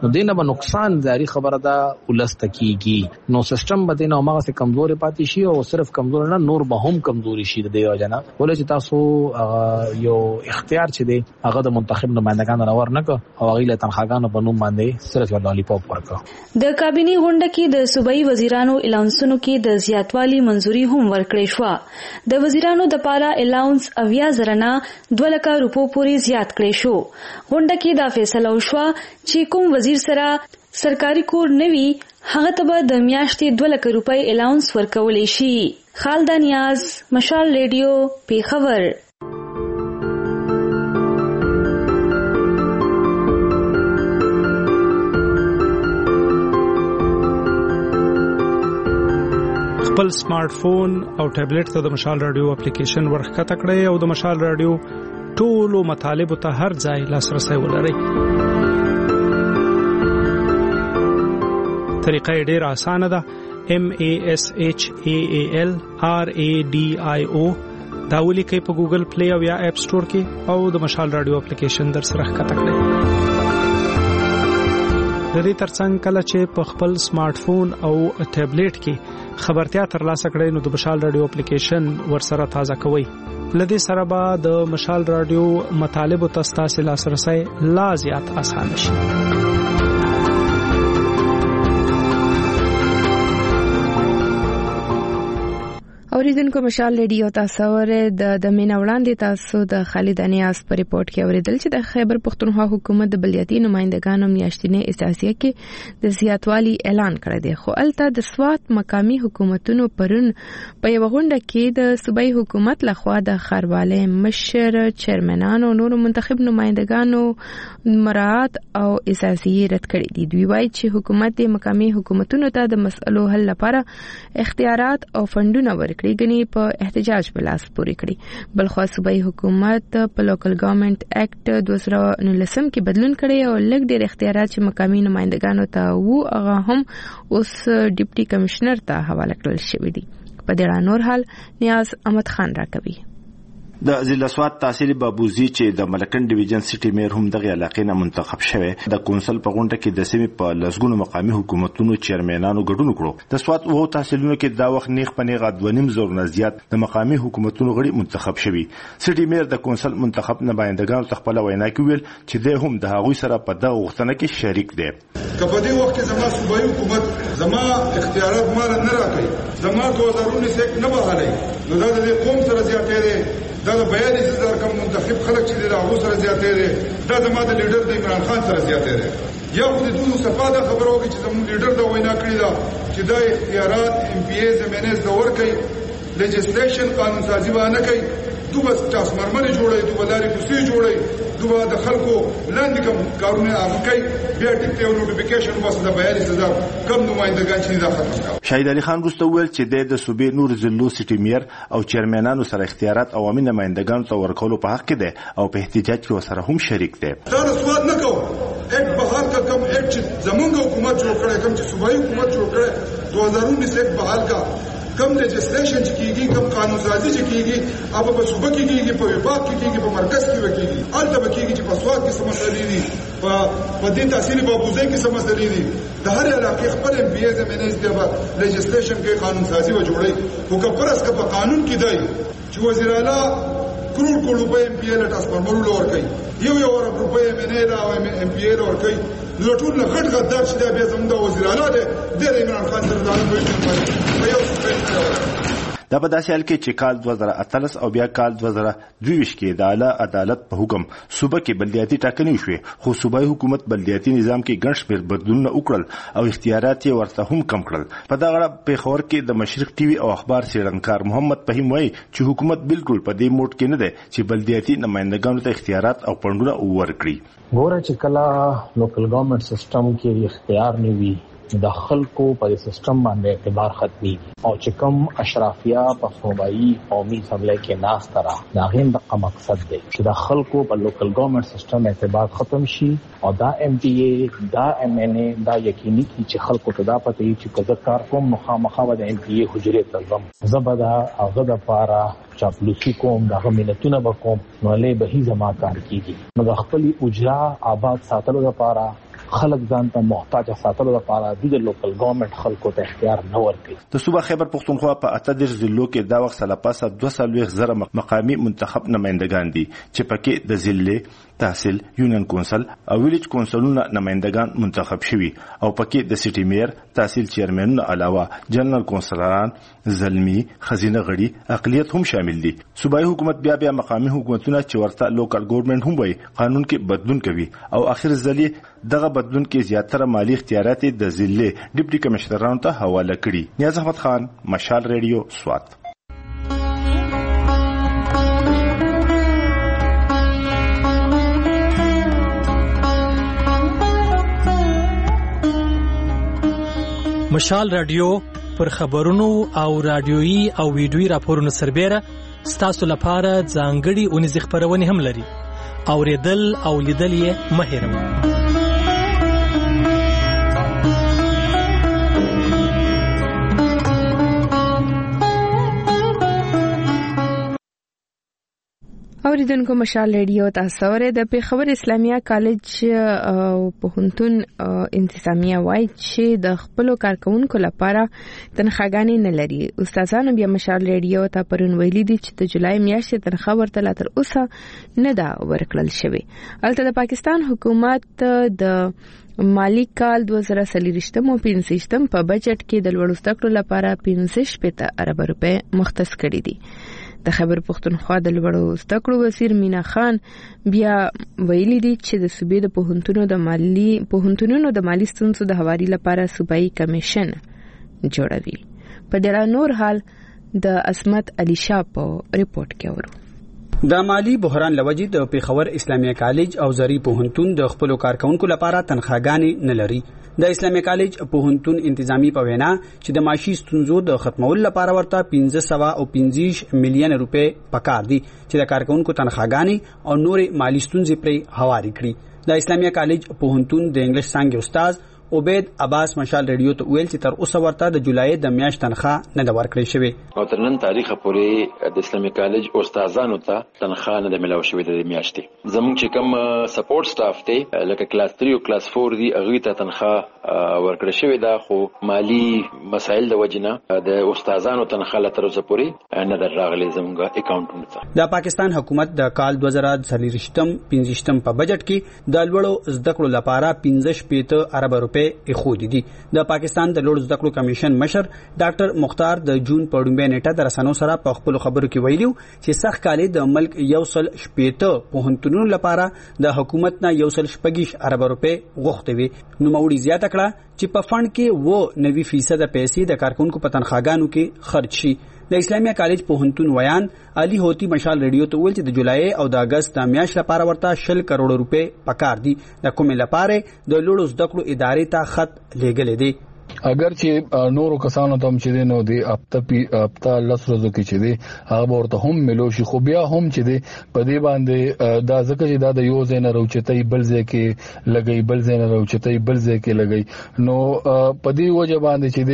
نو دینه به نقصان داری خبره ده ولست کیږي نو سیستم به دینه هغه څه کمزوري پاتې شي او صرف کمزور نه نور به هم کمزوري شي د یو جنا ولې چې تاسو یو اختیار چې دی هغه د منتخب نمائندگان راور نه کو او هغه له تنخواګانو په نوم باندې صرف لالی پاپ ورکړه د کابینه غونډه کې د صوبایي وزیرانو اعلانونو کې د زیاتوالي منځوري هم ورکړې شو د وزیرانو د پاره اعلانس اویا زرنا دوه لک روپو پورې زیات کړې شو غونډه کې دا فیصله وشوه چې کوم وزیر سره سرکاري کور نوي هغه ته د میاشتې دوه لک روپۍ الاونس ورکولې شي خالد نیاز مشال ریډیو پیښور خپل سمارټ فون او ټابلیټ ته د مشال رادیو اپلیکیشن ورخکته کړئ او د مشال رادیو ټولو مطالبو ته هر ځای لاسرسي ولرئ طریقه ډیره اسانه ده M A S H A A L R A D I O دا ولیکئ په ګوګل پلی او یا اپ سٹور کې او د مشال رادیو اپلیکیشن در سره ښکته کړئ د دې ترڅنګ کله چې په خپل سمارټ فون او ټابلیټ کې خبرتیا ترلاسه کړئ نو د مشال رادیو اپلیکیشن ورسره تازه کوئ لدې سره به د مشال رادیو مطالبو ته ستاسو لاسرسي لا زیات اسانه شي اوریدونکو مشال ریډیو تاسو ور د د مینا وړاندې تاسو د خالد انیاس پر ریپورت کې اوریدل چې د خیبر پختونخوا حکومت د بلدیاتي نمائندګانو میاشتنې اساسیه کې د زیاتوالي اعلان کړی دی خو الته د سوات مقامی حکومتونو پرون په یو غونډه کې د صوبایي حکومت لخوا د خارواله مشر چیرمنانو نور منتخب نمائندګانو مراعات او اساسي رد کړی دي دوی وايي چې حکومت د مقامی حکومتونو ته د مسئلو حل لپاره اختیارات او فندونه ورکړي غني په احتجاج بلاس پوری کړی بلخو صوبایي حکومت په لوکل ګورنمنت اکټ دوه زره نولسم کې بدلون کړی او لږ ډېر اختیارات چې مقامی نمائندګانو ته وو هغه هم اوس ډیپټي کمشنر ته حواله کړل شوی دی په دې اړه نور حال نیاز احمد خان راکوي د ضلع سوات تحصیل بابوزي چې د ملکن ډیویژن سټي میر هم دغه علاقې نه منتخب شوی د کونسل په غونډه کې د سیمې په لسګونو مقامی حکومتونو چیرمنانو ګډون کړو د سوات وو تحصیلونو کې دا وخت نیغ په نیغه دوه نیم زور نه زیات د مقامی حکومتونو غړي منتخب شوی سټي میر د کونسل منتخب نمائندګانو ته خپل وینا کوي چې د هم د هغوی سره په دغه وختنه کې شریک دي کله دې وخت کې زما صوبایي حکومت زما اختیارات مال نه راکړي زما دوه هزار انیس نه بهالي نو دا د قوم سره زیاتې دي دا د بیالیس هزار کم منتخب خلک چې د هغو سره زیاتې دي دا زما د لیډر د عمران خان سره زیاتې دي یا خو د دوی صفا دا خبره وکړي چې زموږ لیډر دا وینا کړې ده چې دا اختیارات ایم پی ایز ایم ان ایس د ورکړي لیجسلیشن قانون سازي به نه کوي دوی بس ټاسمرمنې جوړوي دوی به لارې کوڅې جوړوي دوی به د خلکو لاندې کوم کارونه هغه کوي بیا ټیک ته یو نوټیفیکیشن واسه د بیالیس هزار کم نمائندګان چې دا ختم کړه شهید علي خان وروسته وویل چې د صوبې نور ضلعو سټي میر او چیرمنانو سره اختیارات عوامي نمائندګانو ته ورکولو په حق کې ده او په احتجاج کې ورسره هم شریک دي دا سوال نه کوو اټ بهار کا کم اټ چې زمونږ حکومت جوړ کړي کم چې صوبایي حکومت جوړ کړي دوه هزار انیس اټ بهار کا کم لیجسلیشن چې کیږي کم قانون سازي چې کیږي هغه په صوبه کې کیږي په وفاق کې کیږي په مرکز کې کیږي الته به کیږي چې په سواد کې سمسلې دي په په دې تحصیل بابوزي کې سمسلې دي د هر علاقې خپل ام پی ایز ایم ان ایس دی په لیجسلیشن کې قانون سازي و جوړي او که پرس که په قانون کې دی چې وزیر اعلی کروڑ کروڑ روپے ام پی ایل ټرانسفارمر لور کوي یو یو روپے ام ان ایل او ام پی ایل ور کوي نو ټول نه غټ غدار چې دا بیا زموږ د وزیر اعلی دی د عمران خان سره دا په یو څه دا په داسې حال کې چې کال دوه زره اتلس او بیا کال دوه زره دوه ویشت کې د اعلی عدالت په حکم صوبه کې بلدیاتي ټاکنې وشوې خو صوبایي حکومت بلدیاتي نظام کې ګڼ شمېر بدلونونه وکړل او اختیارات یې ورته هم کم کړل په دغه اړه پیښور کې د مشرق ټي وي او اخبار څېړنکار محمد فهیم وایي چې حکومت بالکل په دې موډ کې نه دی چې بلدیاتي نمائندګانو ته اختیارات او فنډونه ورکړي ګوره چې کله لوکل ګورنمنت سیستم کې اختیار نه وي د خلکو په سیستم باندې اعتبار ختمي او چې کوم اشرافیه په صوبایي قومي اسمبلی کې ناس ترا دا غیم د مقصد دی چې د خلکو په لوکل ګورنمنت سیستم اعتبار ختم شي او دا ام پی ای دا ام ان ای دا یقیني کی چې خلکو ته دا پته وي چې کله کار کوم نو خامخا د ام پی ای حجره ته ځم زبدا هغه د پاره چاپلوسی کوم دا ملتونه به کوم نو له به زما کار کیږي نو د خپل اجرا آباد ساتلو لپاره خلک ځان ته محتاج ساتلو لپاره د لوکل ګورنمنت خلکو ته اختیار نه ورکړي. د صوبه خیبر پختونخوا په اته دېرش ضلعو کې دا وخت سره پاسه دوه څلوېښت زره مقامي منتخب نمایندگان دي چې پکې د ضلع تحصیل یونین کونسل او ویلیج کونسلونو نمایندگان منتخب شوي او پکې د سټي میر تحصیل چیرمنونو علاوه جنرال کونسلران زلمی خزینه غړي اقلیت هم شامل دي. صوبایي حکومت بیا بیا مقامي حکومتونه چې ورته لوکل ګورنمنت هم وایي قانون کې بدلون کوي او اخر ځلې دغه بدلون کې زیاتره مالی اختیارات د ضلع ډیپټي کمشنرانو ته حواله کړي. نیاز احمد خان، مشال ریډیو، سوات. مشال رادیو پر خبرونو او رادیويي او ویډیويي راپورونو سربېره ستاسو لپاره ځانګړي اونیزې خبرونه هم لري. اوریدل او لیدل یې مه هېروئ. اوریدونکو مشال ریډیو تاسو ورته د پیښور اسلامیه کالج او پوهنتون انتظامیه وایي چې د خپل کارکونکو لپاره تنخواګانې نه لري. استادانو بیا مشال ریډیو ته پرون ویلي دي چې د جولای میاشتې تنخوا ورته لا تر اوسه نه دا ورکړل شوې. البته د پاکستان حکومت د مالی کال دوه زره څلوېښتم او پنځویشتم په بجټ کې د لوړو زده کړو لپاره پنځه شپېته اربه روپۍ مختص کړي دي. د خیبر پختونخوا د لوړو زده کړو وزیر مینا خان بیا ویلي دي چې د صوبې د پوهنتونونو د مالی پوهنتونونو د مالی ستونزو د هواري لپاره صوبایي کمیشن جوړوي. په ډیر نور حال د عصمت علي شاه په ریپورت کې ورو. د مالی بحران لوجې د پیښور اسلامیه کالج او زری پوهنتون د خپل کارکونکو لپاره تنخواګانې نه لري. د اسلامیه کالج پوهنتون انتظامی په وینا چې د معاشي ستونزو د ختمولو لپاره ورته پنځه سوه او پنځه میلیون روپۍ پکار دي چې د کارکونکو تنخواګانې او نورې مالی ستونزې پرې هواري کړي. د اسلامیه کالج پوهنتون د انګلیش څانګې استاد عبید عباس مشال ریډیو ته ویل چې تر اوسه ورته د جولای د میاشت تنخواه نه د ورکړې شوې او تر نن تاریخه پورې د اسلامي کالج استادانو ته تنخواه نه د ملاوي شوې د میاشتې. زموږ چې کوم سپورټ سټاف دی لکه کلاس تری او کلاس فور دی هغه ته تنخواه ورکړې شوې ده، خو مالی مسایل د وجنه د استادانو تنخواه تر اوسه پورې نه درغلي زموږ اکاونټونو ته. د پاکستان حکومت د کال دوه زره څلوېښتم پنځویشتم په بجټ کې د لوړو زده کړو لپاره پنځه شپېته اربه روپۍ اخودي دي. د پاکستان د لوړو زده کړو کمیشن مشر ډاکټر مختار د جون په لومړۍ نیټه د رسنیو سره په خپل خبرو کې ویلي چې سخت کالي د ملک یو سل شپېته پوهنتونونو لپاره د حکومت نه یو سل شپږ اربه روپۍ غوښتي وي. نو موري زیاته کړه چې په فند کې و نوي فیصد پیسې د کارکونکو په تنخواګانو کې خرج شي. د اسلامیه کالج پوهنتون ویان علي هوتی مشال ریډیو ته ویل چې د جولای او د اگست د میاشتې لپاره ورته شل کروڑ روپۍ پکار دي. د کومې لپاره د لوړو زده کړو ادارې ته خط لیږلی دی. اگر چې نورو کسانو ته هم چې دی نو دی هفته پی هفته لس ورځو کې چې دی هغه ورته هم ملو شي، خو بیا هم چې دی په دې باندې دا ځکه چې دا د یو ځای نه راوچتای بل ځای کې لګي بل ځای نه راوچتای بل ځای کې لګي، نو په دې وجه باندې چې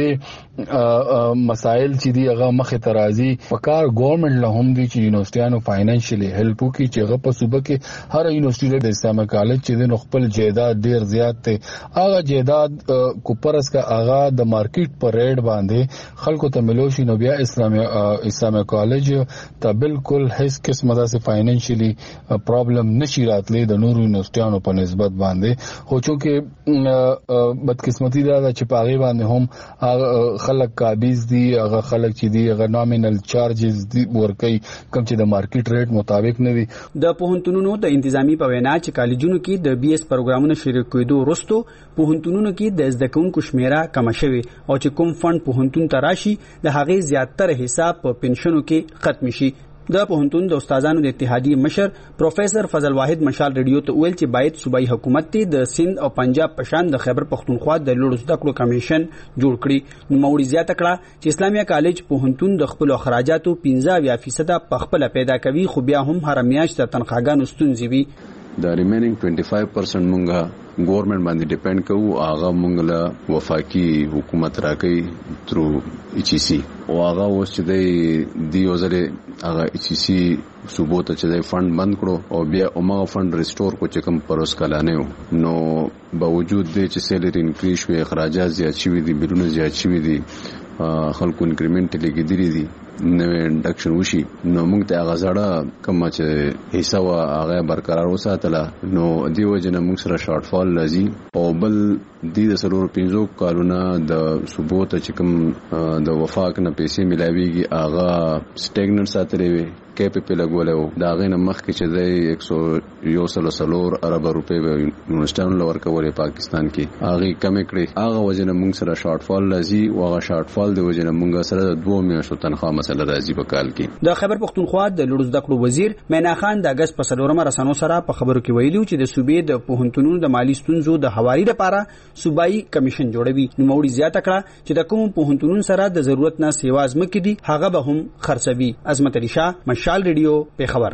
دی مسائل چې دی هغه مخه ترازی پکار ګورنمنت له هم دی چې یونیورسيټانو فاینانشلی هیلپ وکړي چې هغه په صوبه کې هر یونیورسيټي د اسلامي کالج چې دی خپل جیداد ډیر زیات ته هغه جیداد کو پرس کا هغه د مارکیټ پر ریټ باندې خلکو ته ملوشي. نو بیا اسلامي اسلامي کالج ته بالکل هیڅ قسمه داسې فاینانشلی پرابلم نشي راتلی د نورو یونیورسيټانو په نسبت باندې، خو چونکه بدقسمتي دا چې په هغه باندې هم خلک قابض دي، هغه خلک چې دي هغه نامینل چارجز دي ورکي کوم چې د مارکیټ ریټ مطابق نه وي. د پوهنتونونو د انتظامی په وینا چې کالجونو کې د بي اس پروګرامونو شروع کېدو وروسته پوهنتونونو کې د زده کوونکو شمیره کم شوی او چې کوم فند پوهنتون ته راشي د هغې زیاتره حساب په پنشنو کې ختم شي. د پوهنتون د استادانو د اتحادیې مشر پروفیسر فضل واحد مشال ریډیو ته ویل چې باید صوبایي حکومت د سند او پنجاب په شان د خیبر پختونخوا د لوړو زده کړو کمیشن جوړ کړي. نوموړي زیاته کړه چې اسلامیه کالج پوهنتون د خپل اخراجاتو پنځه اویا فیصد په خپل پیدا کوي، خو بیا هم هر میاشت د تنخواګانو ستونزې وي. د ریمینینګ پنځه پنځه پرسنټ مونږه ګورنمنت باندې ډیپند کوو هغه موږ له وفاقي حکومت راکې ترو ایچ سی او هغه اوس چې دی دی وزره هغه ایچ سی صوبو ته چې دی فند بند کړو او بیا هغه فند ریسټور کو چې کوم پروس کلانه نو باوجود دی چې سیلری انکریز شوی اخراجات زیات شوي دي بیلونه زیات شوي دي خلکو انکریمنٹ لګیدلی دي نوې انډکشن وشي نو موږ ته هغه زړه کوم چې حصہ وا هغه برقرار وساتله نو دی وجنه موږ سره شارټ فال لازم او بل د سلور پنځو کالونه د صوبو ته چې کوم د وفاق نه پیسې ملاويږي هغه سټیګنټ ساتلې وي کې په لګولې دا غینه مخ کې چې د یک سو یو سل سلور ارب روپے به یونیورسيټانو لور کولې پاکستان کې هغه کم کړي هغه وجنه موږ سره شارټ فال لازم او هغه شارټ فال د وجنه موږ سره د دوه میاشتو تنخواه مسله راځي په کال کې د خیبر پختونخوا د لوړ زده کړو وزیر مینا خان د اگست په سلورمه رسنو سره په خبرو کې ویلي چې د صوبې د پوهنتونونو د مالی ستونزو د حوالي لپاره صوبایي کمیشن جوړوي نو موري زیاته کړه چې د کوم پوهنتونونو سره د ضرورت نه سیواز مکې دي هغه به هم خرڅوي عظمت علي شاه مشال ریډیو په خبر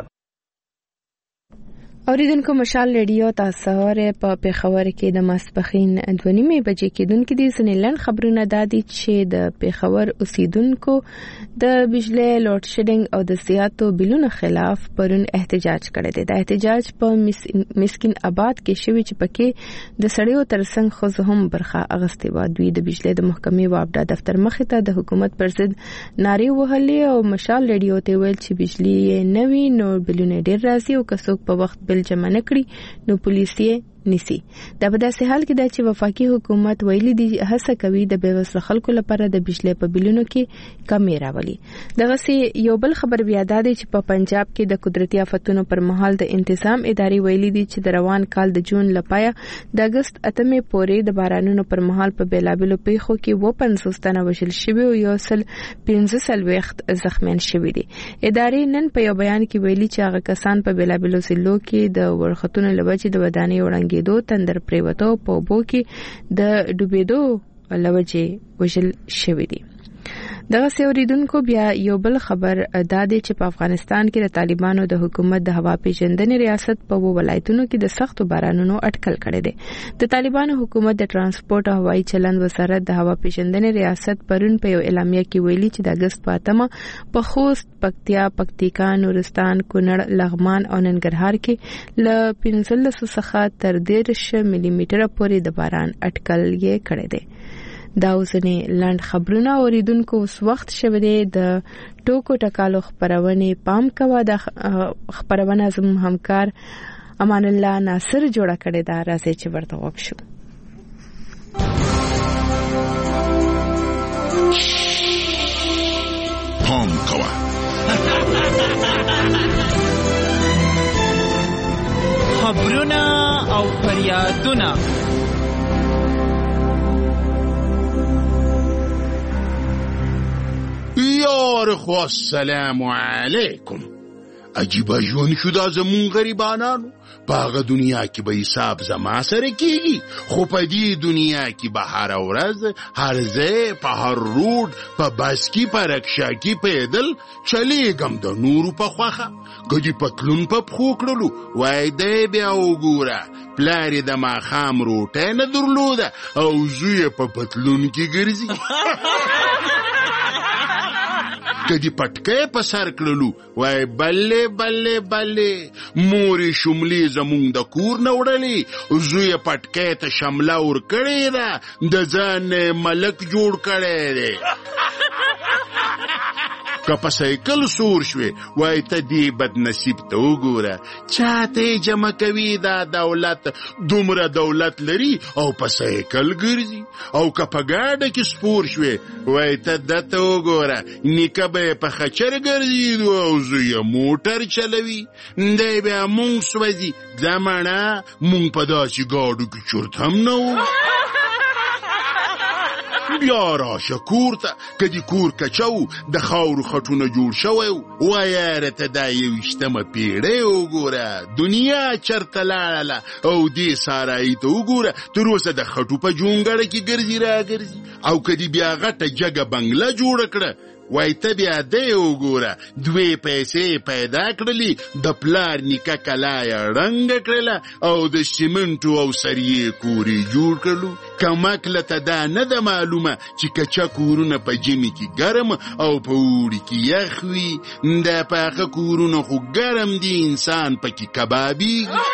اوریدونکو مشال ریډیو تاسو سره په پیښور کې د ماسپخین دوه نیمې بجې کې دونکو دي سنې لن خبرونه دادي چې د پیښور اوسیدونکو د بجلی لوډ شیډینګ او د زیاتو بلونو خلاف پرون احتجاج کړی دی د احتجاج په مسکین آباد کې شوی چې پکې د سړیو ترڅنګ خو هم برخه اغستې و دوی د بجلی د محکمې وابډا دفتر مخې ته د حکومت پر ضد نارې وهلې او مشال ریډیو ته ویل چې بجلی یې نوي نو بلونه ډیر راځي او کڅوک په وخت جمع نکړي نو پولیس یې نیسی دا په داسې حال کې دا چې وفاقي حکومت ویلي دي هڅه کوي د بیوسه خلکو لپاره د بجلی په بلونو کې کمی راولي دغه سي یو بل خبر بیا دا دی چې په پنجاب کې د قدرتي آفتونو پر مهال د انتظام ادارې ویلي دي چې د روان کال د جون لپاره د اگست اتمه پورې د بارانونو پر مهال په بیلابلو پیښو کې و پنځوس تنه وژل شوي او یو سل پنځه سل وخت زخمیان شوي دي ادارې نن په یو بیان کې ویلي چې هغه کسان په بیلابلو ضلعو کې د ورختونو لوجې د ودانۍ وړاندې دو تندر پریوتو په بو کې د ډوبېدو لوجې وژل شوی دي دغه سیوریدونکو بیا یو بل خبر دادې چې په افغانستان کې د طالبانو د حکومت د هوا پیژندنې ریاست په وو ولایتونو کې د سختو بارانونو اټکل کړی دی د طالبانو حکومت د ترانسپورت او هوایي چلند وزارت د هوا پیژندنې ریاست پرون په یو اعلامیه کې ویلي چې د اگست په اتمه په خوست پکتیا پکتیکا نورستان کونړ لغمان او ننګرهار کې ل پنځلس څخه تر دېرش ملي میټر پورې د باران اټکل یې کړی دی دا اوسنی لاند خبرونه اوریدونکو اوس وخت شوه دی د ټوکو ټکالو خبرونه پام کوا د خبرونه زم همکار امان الله ناصر جوړه کړی دا راځي چې ورته وښو پام کوا خبرونه او فریادونه یار خو السلام علیکم عجیبه ژوند شو دا زمون غریبانانو په هغه دنیا کې به حساب زما سره کېږي خو په دې دنیا کې به هره ورځ هر ځای په هر روډ په بس کې په رکشا کې پیدل چلیږم د نورو په خوښه که دې پتلون په پښو کړلو وای دی بیا وګوره پلار یې د ماښام روټۍ نه درلوده او زوی یې په پتلون کې ګرځي کدی پټکې په سر کړلو وای بلې بلې بلې مورې شملې زمونږ د کور نه وړلې زوی پټکې ته شمله ور کړې ده د ځان ملک جوړ کړی دی که په سایکل سور شوې وای ته دې بد نصیب ته وګوره چاته جمع کوي دا دولت دومره دولت لري او په سایکل ګرځي او که په ګاډه کې سپور شوې وای ته دته وګوره نیکه به په خچر ګرځي او زوی موټر چلوي دی بیا مونږ سوځي زمانه مونږ په داسې ګاډو کې چرت هم نه وو بیا راشه کور ته که د کور کچو د خاورو خټونه جوړ شوی و یاره ته دا یویشتمه پیړۍ وګوره دنیا چرته لاړله او دې سارایي ته وګوره تر اوسه د خټو په جونګړه کې ګرځي راګرځي او که دې بیا غټه جګه بنګله جوړه کړه وای ته بیا دی وګوره دوی پیسې پیدا کړلې د پلار نیکه کلا یې ړنګه کړله او د سیمنټو او سریې کورې جوړ کړلو. کمک لته دا نه ده معلومه چې کچه کورونه په ژمي کې ګرم او په اوړي کې یخ وي. دا پاخه کورونه خو ګرم دي، انسان پکې کبابیږي.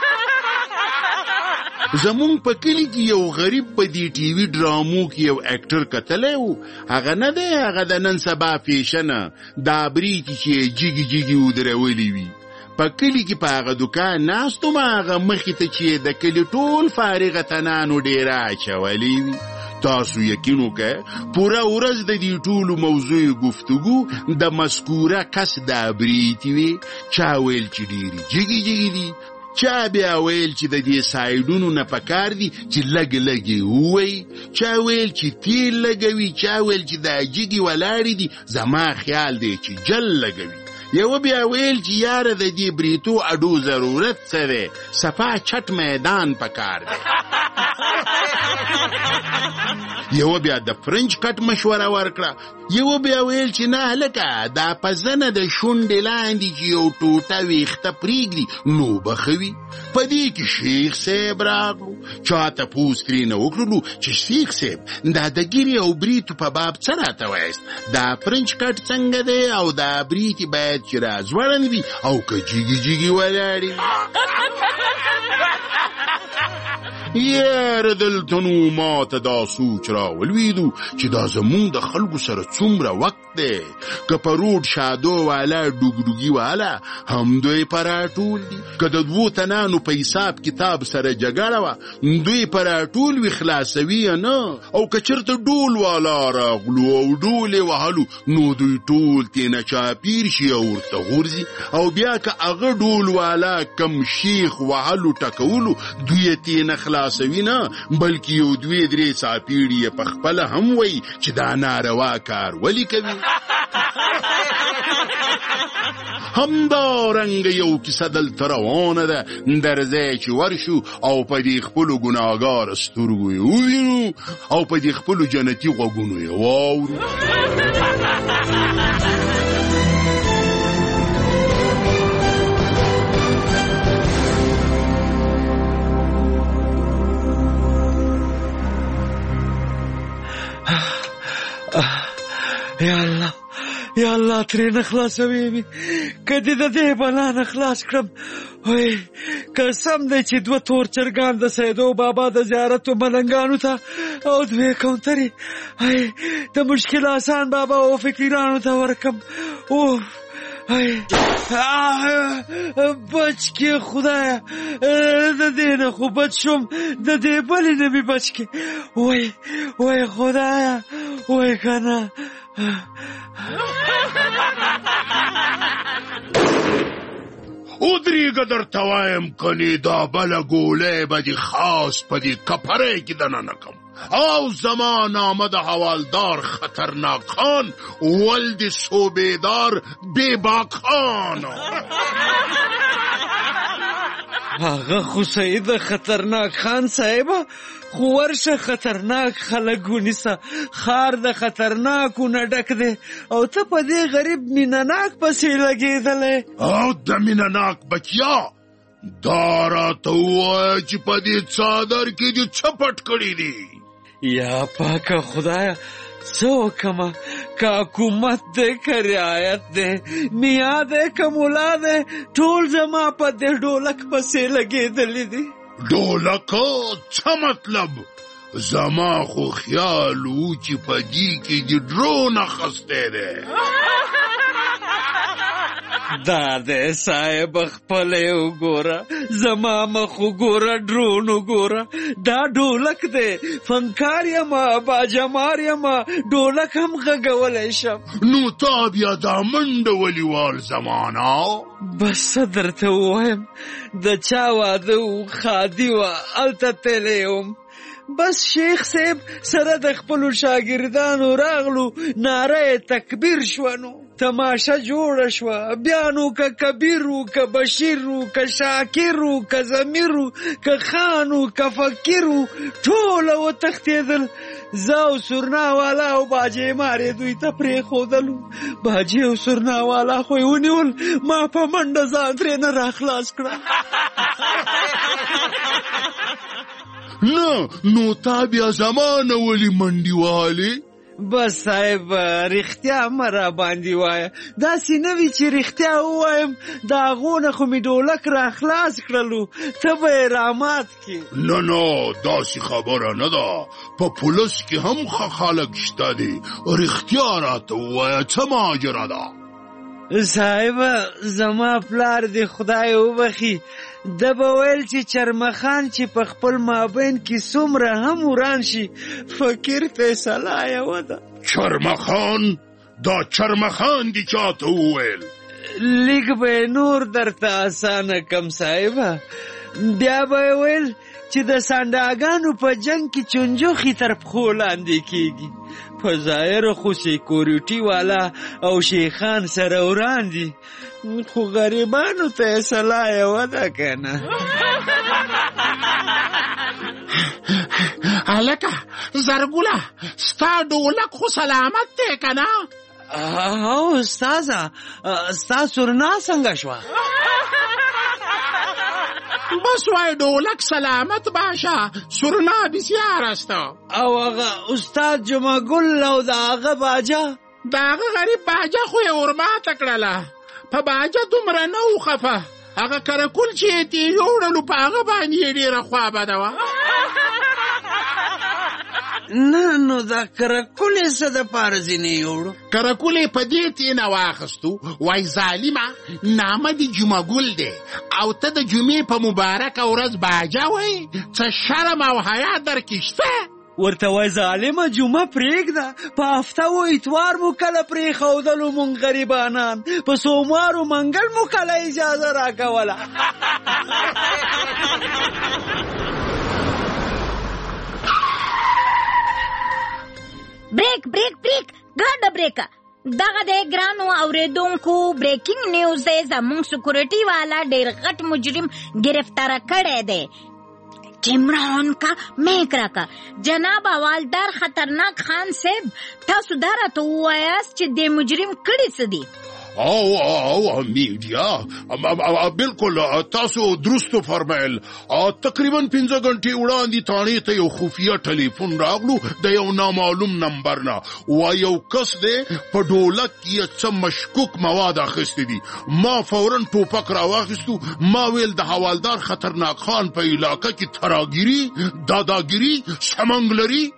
زمون په کلی کې یو غریب په دې ټي وي ډرامو کې یو اکټر کتلی و. هغه نه دی، هغه د نن سبا فیشنه دا بریتي چې جګي جګي ودرولې وي. په کلی کې په هغه دوکان ناست وم، هغه مخې ته چې د کلي ټول فارغه تنانو ډېره اچولې وي. تاسو یقین وکړئ پوره ورځ د دې ټولو موضوع گفتگو د مذکوره کس دا بریتي وي. چا ویل چې ډېرې جګي جګي دي، چا بیا ویل چې د دې سایډونو نه پکار دي چې لږ لږ ووایي، چا ویل چې تیل لګوي، چا ویل چې دا جګې ولاړې دي زما خیال دی چې جل لګوي. یو بیا ویل چې یاره د دې بریتو اډو ضرورت څه دی، صفا چټ میدان پکار دی. یو بیا د فرنچ کټ مشوره ورکړه. یو بیا ویل چې نه هلکه دا په زنه د شونډې لاندې چې یو ټوټه ویښته پرېږدي نو به ښه وي. په دې کې شیخ صاحب راغلو، چا تپوس ترېنه وکړلو چې شیخ صاحب دا د ګیرې او بریتو په باب څه راته وایست، دا فرنچ کټ څنګه دی او دا بریتې باید چې را ځوړند وي او که جګي جګي ولاړې وي. یاره دلته نو ماته دا سوچ راولویدو چې دا زمونږ د خلکو سره څومره وخت دی. که په روډ شادو والا ډوګډوګي والا هم دوی په راټول دي، که د دوو تنانو په حساب کتاب سره جګړه وه دوی په راټول وي خلاصوي یې نه. او که چېرته ډول والا راغلو او ډول یې وهلو نو دوی ټول تېنه چاپیر شي او ورته غورځي. او بیا که هغه ډول والا کم شیخ وهلو ټکولو دوی یې تېنه خلاصوي نه، بلکې یو دوی درې څاپیړي یې په خپله هم وایي چې دا ناروا کار ولې کوي. همدارنګه یو کیسه دلته روانه ده، درځی چې ورشو او په دې خپلو ګناهګاره سترګو یې ووینو او په دې خپلو جنتي غوږونو یې واورو. یا الله یا الله ترې نه خلاصوي مې، که دې د دې بلا نه خلاص کړم. وای قسم دی چې دوه تور چرګان د سیدو بابا د زیارتو ملنګانو ته او دوې کوترې ای د مشکل آسان بابا او فقیرانو ته ورکم. اوف ای بچ کې خدایا، د دې نه خو بچ شوم، د دې بلې نه مې بچ کې. وای وای خدایا وای کنه. ودرېږه درته وایم کنې دا بله ګولۍ به دې خاص په دې کپرۍ کې دننه کم او زما نامه د حوالدار خطرناک خان ولد صوبیدار بیباک خان. هغه خو سید خطرناک خان صاحبه، خو ورشه خطرناک خلک ونیسه، خار د خطرناکو نه ډک دی او ته په دې غریب مینهناک پسې لګېدلی. او د مینهناک بچیا دا راته ووایه چې په دې څادر کې دې څه پټ کړي دي؟ یا پاکه خدایا څه وکمه، که حکومت دی که رعایت دی، میا دی که ملا دی، ټول زما په دې ډولک پسې لګېدلی دي. ډولکه څه مطلب؟ زما خو خیال و چې په دې کې دې ډرون اخیستی دی. دا دی صاحب خپله وګوره، زما مخ وګوره، ډرون وګوره، دا ډولک دی، فنکار یمه، باجمار یمه، ډولک هم غږولی شم. نو تا بیا دا منډه ولیوال زمانه؟ بس څه درته ووایم، د چا واده و ښادي وه هلته تللی وم. بس شیخ صاحب سره د خپلو شاګردانو راغلو، ناره تکبیر شوه. نو تماشه جوړه شوه، بیا نو که کبیر و که بشیر و که شاکر و که ضمیر و که خان و که فقیر و ټوله وتښتېدل. زه او سورناوالا او باجې مارې دوی ته پرېښودلو. باجې او سورناوالا خو یې ونیول، ما په منډه ځان ترې نه راخلاص کړه. نه نو تا بیا زمانه ولې منډې والې؟ بس صاحب رښتیا مه را باندې وایه، داسې نه وي چې رښتیا ووایم، د هغو نه خو مې ډولک را خلاص کړلو، ته به یې رامات کړې. نه نه داسې خبره نه ده، په پولیس کې هم ښه خلک شته دي، رښتیا راته ووایه څه ماجرا ده؟ صاحب زما پلار دې خدای وبخي، ده به ویل چې چرمخان چې په خپل مابین کې څومره هم وران شي، فقیر فیصله یوه ده. چرمخان؟ دا چرمخان دې چاته وویل؟ لیک به یې نور درته اسانه کم صاحبه، بیا به یې ویل چې د سانډاګانو په جنگ کې چونجوخي تر پښو لاندې کېږي، په ظاهره خو سیکورټي والا او شیخان سره وران دي، خو غریبانو ته یې سلا یوه ده که نه. هلکه زرګوله ستا ډولک خو سلامت دی که نه؟ او استاذه ستا سورنا څنګه شوه؟ بس وای ډولک سلامت باشه، سورنا بسیار است. او هغه استاد جمعه ګل او د هغه باجه؟ د هغه غریب باجه خو یې ورماته کړله، په باجه دومره نه و خفه، هغه کرکول چې یې تې یوړلو په هغه باندې یې ډېره خوا بده وه. نه نو دا کرکول یې څه دپاره ځینې یوړو؟ کرکول یې په دې تېنه واخیستو، وای ظالمه نامه د جمعه ګل دی او ته د جمعې په مبارکه ورځ باجه وایې، څه شرم او حیا درکې شته؟ ورته وای ظالمه جمعه پرېږده، په هفته و اتوار مو کله پرېښودلو مونږ غریبانان، په سوموار و منګل مو کله اجازه راکوله. بریک بریک بریک ګاډه بریک. دغه د ګرانو اوریدونکو بریکینګ نیوز دی، زموږ سکیورټي والا ډېر غټ مجرم گرفتار کړی دی. عمران کا میکرا کا جناب حوالدار خطرناک خان صاحب، تاسو دا راته ووایاست چې د مجرم کړي څه دي؟ او او میډیا بالکل تاسو درست فرمایل. تقریبا پنځه غنټې وړاندې تانې ته یو خفیه ټلیفون راغلو د یو نامعلوم نمبر نه، و یو کس دی په ډولک کې څه مشکوک مواد اخیستي دي. ما فورا ټوپک راواخیستو، ما ویل د حوالدار خطرناک خان په علاقه کې تراګیري، داداګیري، سمنګلري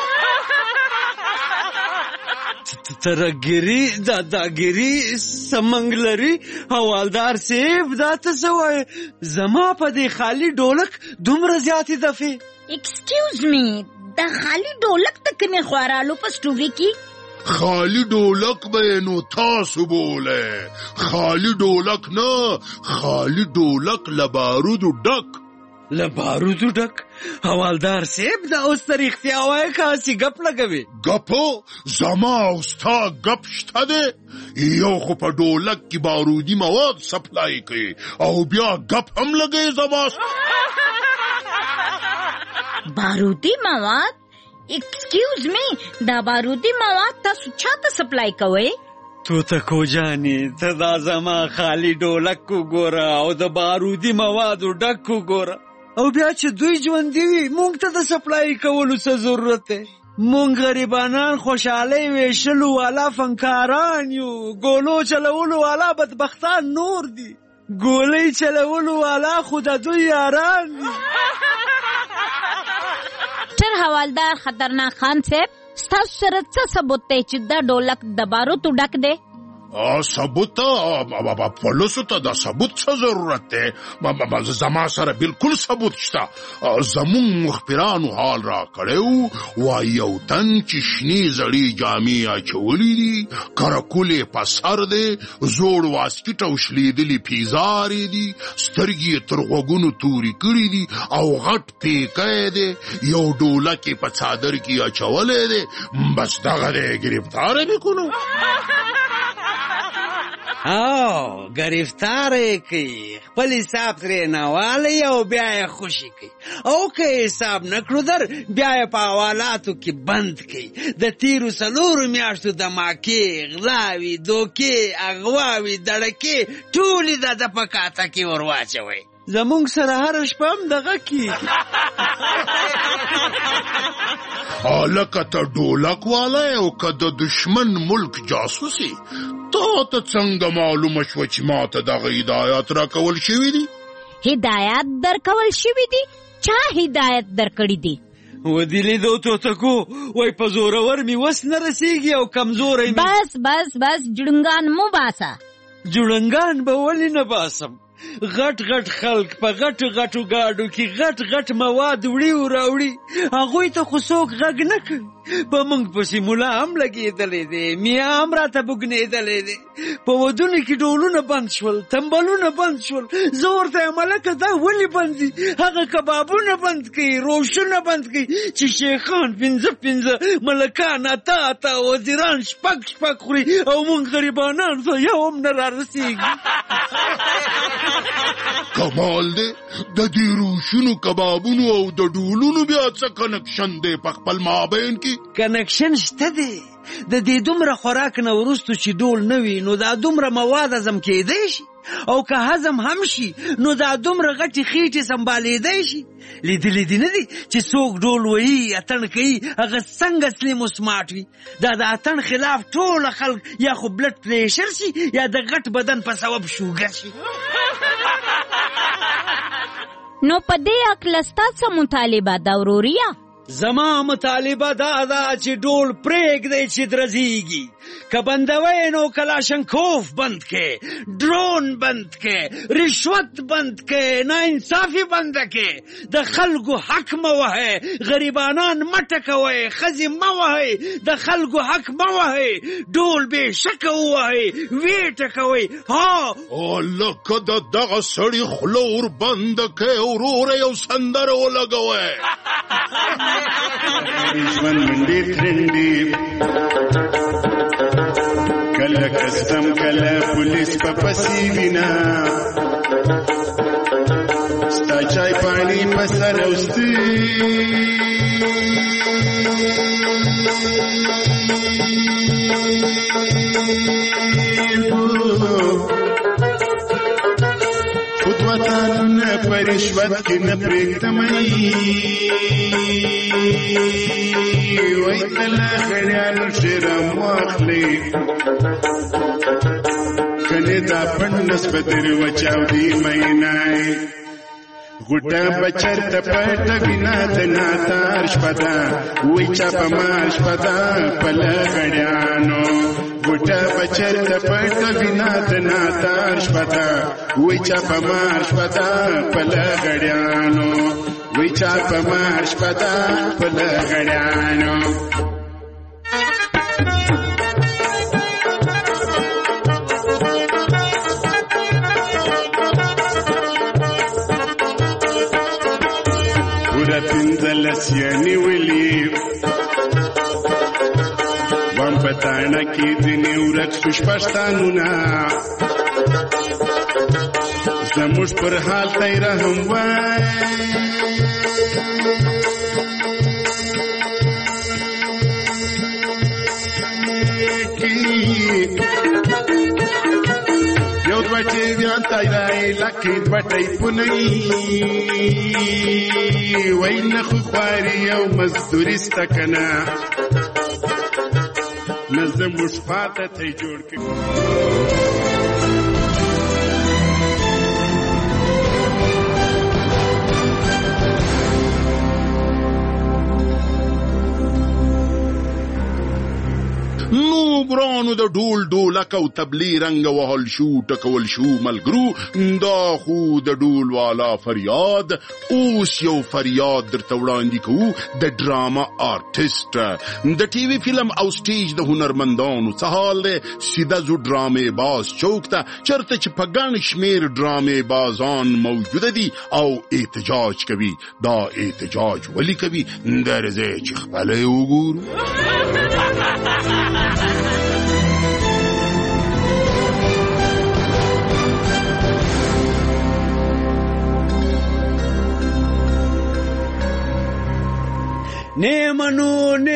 ترګيري داداګيري سمنګلري. حوالدار صاحب دا ته څه وایې؟ زما په دې خالي ډولک دومره زیاتې دفې؟ ایکسکیوز می، دا خالي ډولک ته کومې خوارالو په سټوري کې؟ خالی ډولک به نو تاسو بوله، خالی ډولک نه، خالی ډولک له بارودو ډک. له بارودو ډک؟ حوالدار صاحب دا اوس ته رښتیا وایې که هسې ګپ لګوې؟ ګپو زما او ستا ګپ شته دی؟ یو خو په ډولک کې بارودي مواد سپلای کوي او بیا ګپ هم لګوې زما. بارودي مواد؟ ایکسکیوز می، دا بارودي مواد تاسو چاته سپلای کوئ؟ تو ته کو جانې، ته دا زما خالی ډولک وګوره او د بارودي موادو ډک وګوره، او بیا چې دوی ژوندي وي مونږ ته د سپلای کولو څه ضرورت دی؟ مونږ غریبانان خوشحالۍ ویشلو والا فنکاران یو، ګولو چلولو والا بدبختان نور دي، ګولۍ چلولو والا خو د دوی یاران دي. ډاکټر حوالدار خطرناک خان صاحب، ستاسو سره څه ثبوت دی چې دا ډولک د باروتو ډک دی؟ ثبوت پولیسو ته د ثبوت څه ضرورت دی؟ زما سره بالکل ثبوت شته. زمون مخبرانو حال را کړی و یو تن چې شنې زړې جامې اچولې دي، کرکولې په سر دی، زوړ واسکټ او شلیدلې پیزارې دي، سترګې یې تر غوږونو تورې کړي دي او غټ پیکی دی، یو ډولک یې په څادر کې اچولی دی. بس دغه دی، ګرفتار یې کړو. او گرفتار کوي خپل حساب ترې نه والی او بیا یې خوشي کوي او که حساب نه کړو در بیا یې په حوالاتو کې بند کوي د تیرو څلورو میاشتو دماکې غلاوي دوکې اغواوي دړکې ټولې د ده په کاته کې ور واچوئ زمونږ سره هره شپه هم دغه کېږي لکه ته ډولک والی او که د دشمن ملک جاسوسي تا ته څنګه معلومه شوه چې ما ته دغه هدایات راکول شوي دي هدایات درکول شوي دي چا هدایت درکړي دي ودیلی دو توتکو وای په زورور مې وس نه رسېږي او کمزوری مې بس بس بس جړنګان مو باسه جړنګان به ولې نه باسم غټ غټ خلک په غټو غټو ګاډو کې غټ غټ مواد وړي او راوړي هغوی ته خو څوک غږ نه کوي په موږ پسې ملا هم لګېدلی دی میا هم راته بوږنېدلی دی په ودونو کې ډولونه بند شول تمبلونه بند شول زه ورته یم هلکه دا ولې بند دي هغه کبابونه بند کوي روشونه بند کوي چې شیخان پنځه پنځه ملکان اته اته وزیران شپږ شپږ خوري او موږ غریبانان ته یو هم نه رارسېږي کمال دی د دې روشونو کبابونو او د ډولونو بیا څه کنکشن دی په خپل مابین کې کنکشن شته دی د دې دومره خوراک نه وروستو چې ډول نه وي نو دا دومره مواد هضم کېدی شي او که هضم هم شي نو دا دومره غټې خېټې سنبالېدی شي لیدلې دي نه دي چې څوک ډول وهي اتڼ کوي هغه څنګه سلیم و سماټ وي دا د اتڼ خلاف ټوله خلک یا خو بلډ پریشر شي یا د غټ بدن په سبب شوګر شي نو په دې هکله ستا څه مطالبه ده وروريه زما مطالبه دا ده چې ډول پرېږدئ چې درزیږي که بندوئ نو کلاشنکوف بند کې ډرون بند کې رشوت بند کې ناانصافي بند کې د خلکو حق مه وهئ غریبانان مه ټکوئ ښځې مه وهئ د خلکو حق مه وهئ ډول بېشکه ووهئ ویې ټکوئ ها لکه د دغه سړي خوله ور بنده کړئ وروره یو سندره ولګوئ ژوند منډې ترنډې کله کسټم کله پولیس په پسې وینا ستا چای پاڼې په سر اوستي خودوطانونه په رشوت کې نه پرېږدمئ وای کله خړیانو شرم واخلې کله دا پنس په در وچاو دی مینای غوټه بچر ته پټ وینا د ناتار شپدا وای چا په مار شپدا په لغړیانو غوټه بچر ته پټ وینا د ناتار شپدا وای چا په مار شپدا په لغړیانو وی چا په مارش پتا په لغړیانو پورا پنځلس یعنې ولي وام پتاڼه کې ځینې ورک شو شپږتانونه زموږ پر حال ته یې رحم وای یو بچې بیان تایرای لکې بټۍ پونی وای نه خو خواري او مزدوري سته کنه نه زموږ پاته ته جوړ کړي نو ګرانو د ډول ډولک او تبلې رنګ وهل شو ټکول شو ملګرو دا خو د ډول والا فریاد اوس یو فریاد درته وړاندې کوو د ډراما آرټسټ د ټي وي فلم او سټیج د هنرمندانو څه حال دی سیده ځو ډرامې باز چوک ته چېرته چې په ګڼ شمېر ډرامې بازان موجوده دي او احتجاج کوي دا احتجاج ولې کوي درځئ چې خپله یې وګورو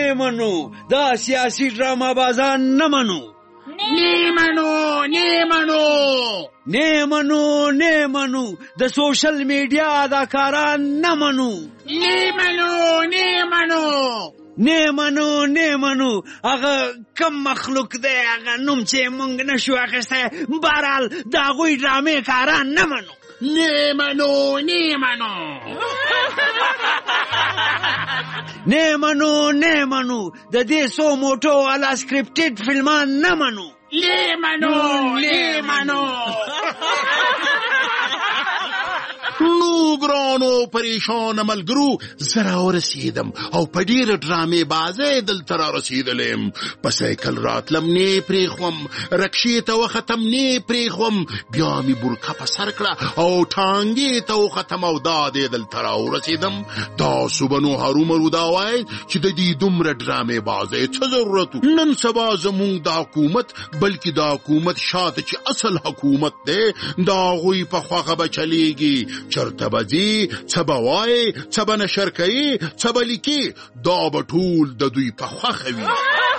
نه منو دا سیاسي ډراما بازان نه منو نه منو نه منو نه منو نه منو د سوشل میډیا اداکاران نه منو نه منو نه منو نه منو نه منو هغه کم مخلوق دی هغه نوم چې مونږ نشو اخیستی بهرحال د هغوی ډرامې کاران نه منو نه منو نه منو نه منو نه منو د دې سو موټو والا سکریپټډ فلمان نه منو نه منو نه منو نو ګرانو پریشان ملګرو زه راورسېدم او په ډېره ډرامې بازۍ دلته رارسېدلم په سایکل راتلم نه پرېښوم رکشې ته وختم نه پرېښوم بیا مې بورکه په سر کړه او ټانګې ته وختم او دا دې دلته راورسېدم تاسو به نو هرومرو دا وایئ چې د دې دومره ډرامې بازۍ څه ضرورت و نن سبا زموږ د حکومت بلکې د حکومت شاته چې اصل حکومت دی د هغوی په خوښه به چلیږي چرته به ځي څه به وایي څه به نشر کوي څه به لیکي دا به ټول د دوی په خوښه وي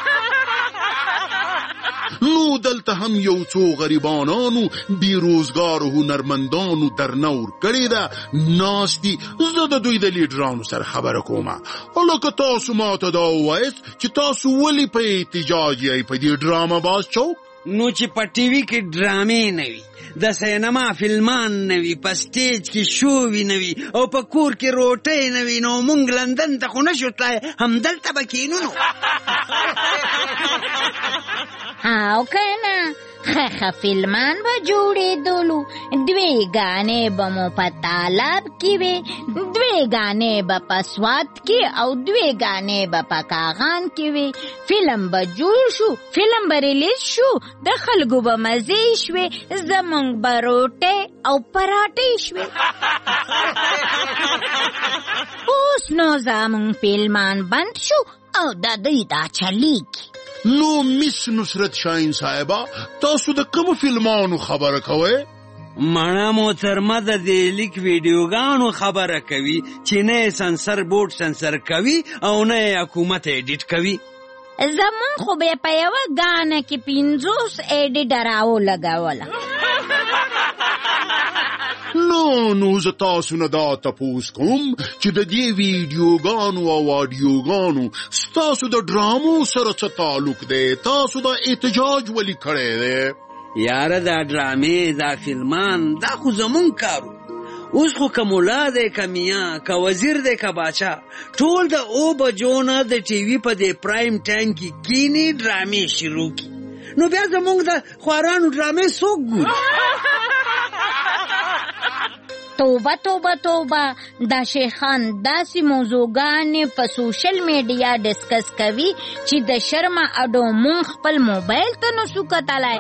نو دلته هم یو څو غریبانانو بیروزګارو هنرمندانو درنه ورکړې ده ناست دي زه د دوی د لیډرانو سره خبره کومه لکه تاسو ماته دا ووایاست چې تاسو ولې په احتجاج یئ په دې ډرامه باز چوک نو چې په ټي وي کې ډرامې نه وي د سینما فلمان نه وي په سټیج کې شووي نه وي او په کور کې روټۍ نه وي نو مونږ لندن ته خو نشو تلای همدلته به کینو نو او کنه خخه فلمان به جوړېدلو دوی ګانې به مو په تالاب کې وې دوی ګانې به په سوات کې او دوی ګانې به په کاغان کې وې فلم به جوړ شو فلم به ریلیز شو د خلکو به مزې شوې زمونږ به روټۍ او پراټۍ شوې اوس نو زمونږ فلمان بند شو او د دوی دا چلیږي نو میس نصرت شاهین صاحبه تاسو د کومو فلمانو خبره کوئ مانا محترمه د دې لیک ویډیوګانو خبره کوي چې نه سنسر بورډ سنسر کوي او نه حکومت ایډیټ کوي زمون خو به په یوه ګانه کې پنځوس ایډیټر راو لګوله نو نو زه تاسو نه دا تپوس کوم چې د دې ویډیوګانو او اډیوګانو ستاسو د ډرامو سره څه تعلق دی تاسو دا احتجاج ولې کړی دی یاره دا ډرامې دا فلمان دا خو زمون کارو اوس خو که ملا دی که میاں که وزیر دی که باچا ټول د او بجو نه د ټي وي په دې پرایم ټایم کې کینی ډرامې شروع کی نو بیا زمونږ د خوارانو ډرامې څوک ګوري توبه توبه توبه دا شیخان داسې موضوعګانې په سوشل میډیا ډسکس کوي چې د شرمه اډو مونږ خپل موبایل ته نسو کتلی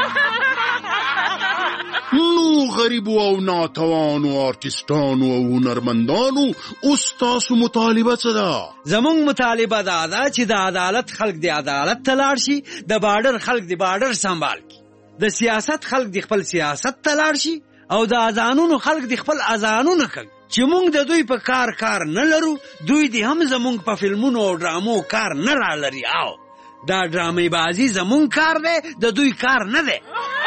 نو غریبو او ناتوانو آرټیسټانو او هنرمندانو اوس تاسو مطالبه څه ده زمونږ مطالبه دا ده چې د عدالت خلک د عدالت ته لاړ شي د باډر خلک د باډر سنبال کړي د سیاست خلک د خپل سیاست ته لاړ شي او د اذانونو خلک د خپل اذانونه کوي چې مونږ د دوی په کار کار نه لرو دوی د هم زمونږ په فلمونو او ډرامو کار نه را لري او دا ډرامې بازي زمونږ کار دی د دوی کار نه دی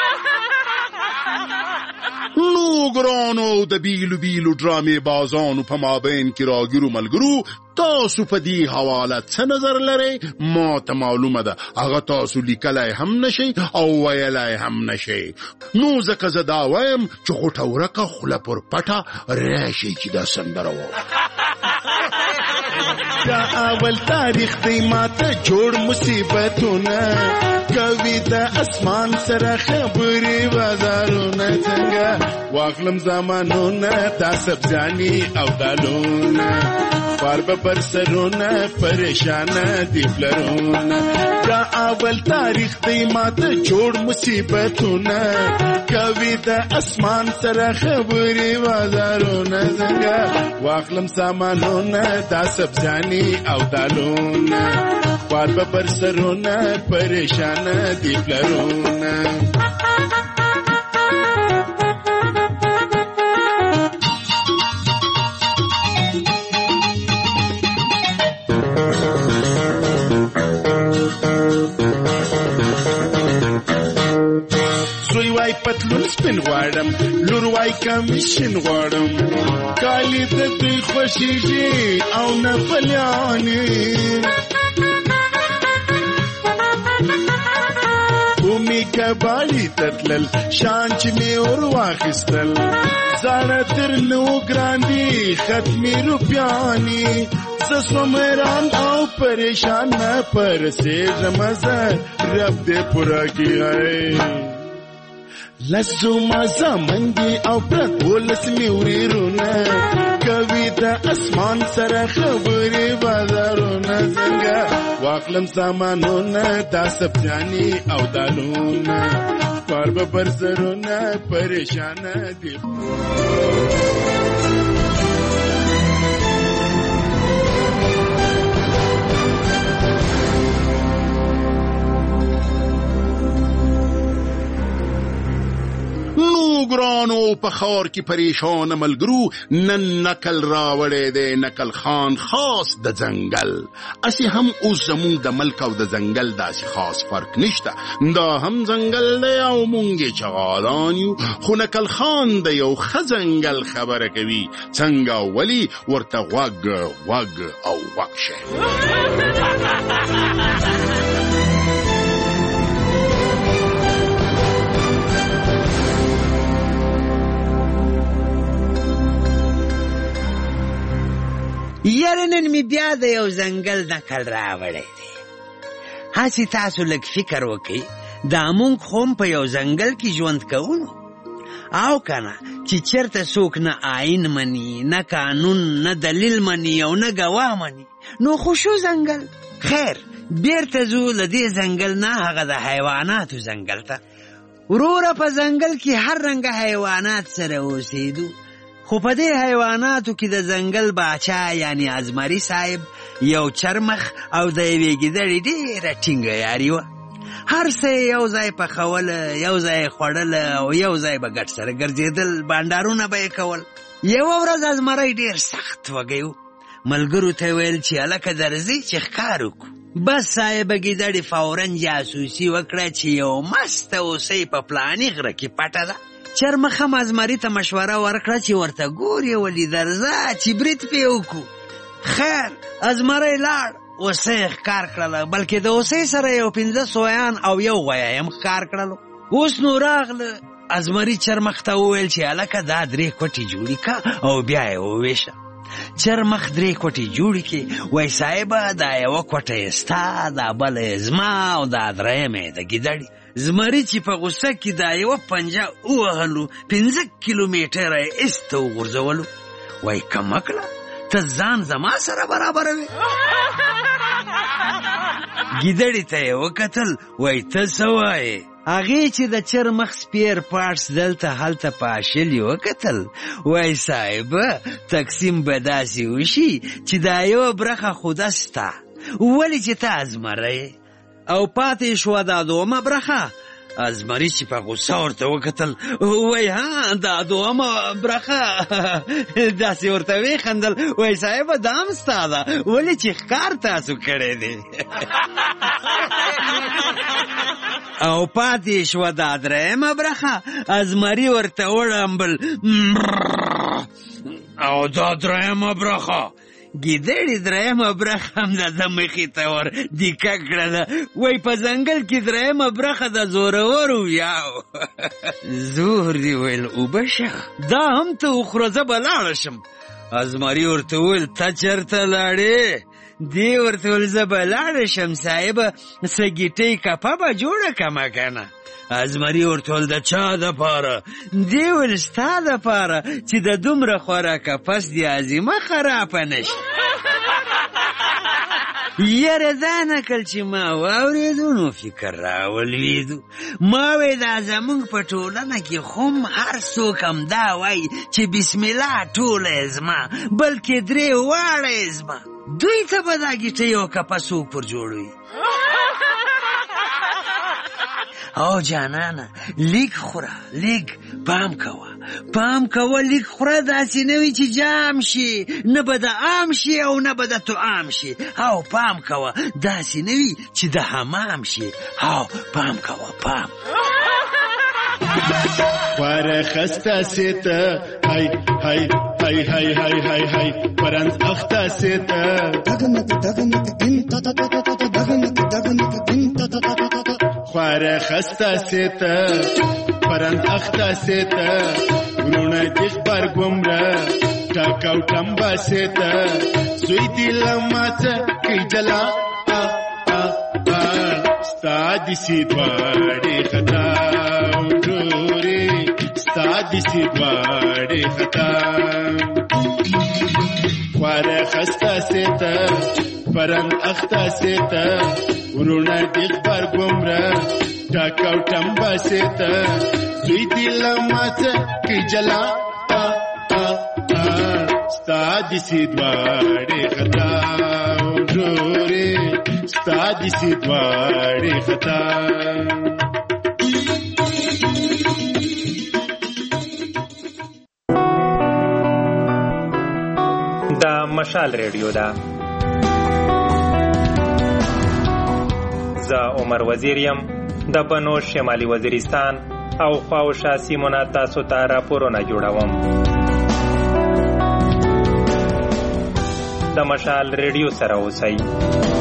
نو ګرانو د بیلو بیلو ډرامې بازانو په مابین کې راګیرو ملګرو تاسو په دې حواله څه نظر لرئ ما ته معلومه ده هغه تاسو لیکلی هم نشئ او ویلی هم نشئ نو ځکه زه دا وایم چې غوټه ورکه خوله پر پټه راشئ چې دا سندره ووایو دا اول تاریخ دی ماته جوړ مصیبتونه کوي د اسمان سره خبرې بازارونه څنګه واخلم زمانونه دا سبزاني او دالونه فاربه پر سرونه پریشانه دی پلرونه دا اول تاریخ دی ماته جوړ مصیبتونه کوي د اسمان سره خبرې بازارونه څنګه واخلم سامانونه دا سبزاني او دالونه فاربه پر سرونه پریشانه دی پلرونه وای پتلون سپین غواړم لور وای کمیشن غواړم کالی د دوی خوښیږي او نه پلیانې اومی کباړي تتلل شان چې مې ور واخیستل زاړه تر نو ګرانډي ختمي روپیانې زسوم حیران او پریشان نه پرسېږم زه رب دې پوره کړي لسو مازه منګي او پرتولس مې ورېرونه کوي د اسمان سره خبرې بازارونه څنګه واخلم سامانونه دا سبجاني او دالونه پار به پر سرونه پریشانه دي نو ګرانو په خار کې پریشان ملګرو نن نکل راوړې دی نکل خان خاص د ځنګل اسی هم اوس زمونږ د ملک او د ځنګل داسې خاص فرق نشته دا هم ځنګل دی او مونږ یې چغالان یو خو نکل خان د یو ښه ځنګل خبره کوي څنګه ولي ورته غوږ غوږ او غوږ شه یاره نن می بیا د یو ځنګل نکل راوړی دی هسې تاسو لږ فکر وکئ دا مونږ خو هم په یو ځنګل کې ژوند کوو او کنه چې چېرته څوک نه آیین مني نه قانون نه دلیل مني او نه ګواه مني نو خو شو ځنګل خیر بیرته ځو له دې ځنګل نه هغه د حیواناتو ځنګل ته وروره په ځنګل کې هر رنګه حیوانات سره اوسېدو خو په دې حیواناتو کې د ځنګل باچا یعنی ازمري صاحب یو چرمخ او د یوې ګیدړې ډېره ټینګه یاري وه هر څه یو ځای پخوله یو ځای خوړله او یو ځای به ګډ سره ګرځېدل بانډارونه به یې کول یوه ورځ ازمری ډېر سخت وږی و ملګرو ته یې ویل چې هلکه درځئ چې ښکار وکړو بس صاحبه ګیدړې فورا جاسوسي وکړه چې یو مسته اوسۍ په فلاني غره کې پټه ده چرمخ هم ازمري ته مشوره ورکړه چې ورته ګورې ولې درځه چې برید پې وکړو خیر ازمری لاړ اوسۍ ښکار کړله بلکې د اوسۍ سره یو پنځه سویان او یو غویه هم ښکار کړلو اوس نو راغله ازمري چرمخ ته وویل چې هلکه دا درې کوټې جوړې که او بیا یې وویشه چرمخ درې کوټې جوړې کړې وایي صاحبه دا یوه کوټه یې ستا دا بله یې زما او دا درېیمه یې د ګیدړې زمري چې په غوسه کې دا یوه پنجه ووهلو پنځه کیلومیټره یې ایسته وغورځولو وایي کمه کړه ته ځان زما سره برابروې ګیدړې ته یې وکتل وایي ته څه وایې هغې چې د چرمخ سپیر پارټس دلته هلته په اشل یې وکتل وایي صاحبه تقسیم به داسې وشي چې دا یوه برخه خو ده ستا ولې چې ته ازمری او پاتې شوه دا دومه برخه ازمري چې په غوسه ورته وکتل وایي ها دا دومه برخه داسې ورته ویې وایي صاحبه دا هم ستا ده ولې چې ښکار تاسو کړی دی او پاتې شوه دا درېیمه برخه ازمري ورته وړمبل او دا درېیمه برخه ګیدړې درېیمه برخه هم د ده مخې ته ور دیکه کړله وایي په ځنګل کې درېیمه برخه د زورورو یاو زور دې ویل اوبه شه دا هم ته وخوره زه به لاړه شم ازمري ورته وویل ته چېرته لاړې دی ورته ویل زه به لاړه شم صاحبه څه ګیټۍ کپه به جوړه کړمه که نه ازمري ورته ویل د چا دپاره دی ویل ستا دپاره چې د دومره خوراکه پس د عظیمه خرابه نشي یاره دا نکل چې ما واورېدو نو فکر راولوېدو ما وی دا زمونږ په ټولنه کې خو هر څوک هم دا وایي چې بسم الله ټوله یې زما بلکې درې واړه یې زما دوی ته به دا ګیټۍ او کپه څوک پر جوړوي او جانانه لیک خوره لیک پام کوه پام کوه لیک خوره داسې نه وي چې جام شي نه به د عام شي او نه به د طعام شي او پام کوه داسې نه وي چې د حمام شي او پام کوه پام خواره خسته سیته های های های های های های های پرند اخته سیته خواره خسته سیته پرند اخته سیته ورونه دیخ برگمره ټاکاو ټمبا سیته زوی دی لماته کی جلا ستا دیسی دواړې خطا وروره ستا دیسی دواړې خطا خواره خسته سیته پرند اخته سیته ورونه دیخ برګمره ټاکاو ټمبا سیته زوی دی لماته کی جلا ستا دیسی دواړې خطا وروره ستا دیسی دواړې خطا دا مشال ریډیو ده. زه عمر وزیر یم د بنو شمالي وزیرستان او خواوشا سیمونه تاسو ته راپورونه جوړوم. د مشال ریډیو سره اوسئ.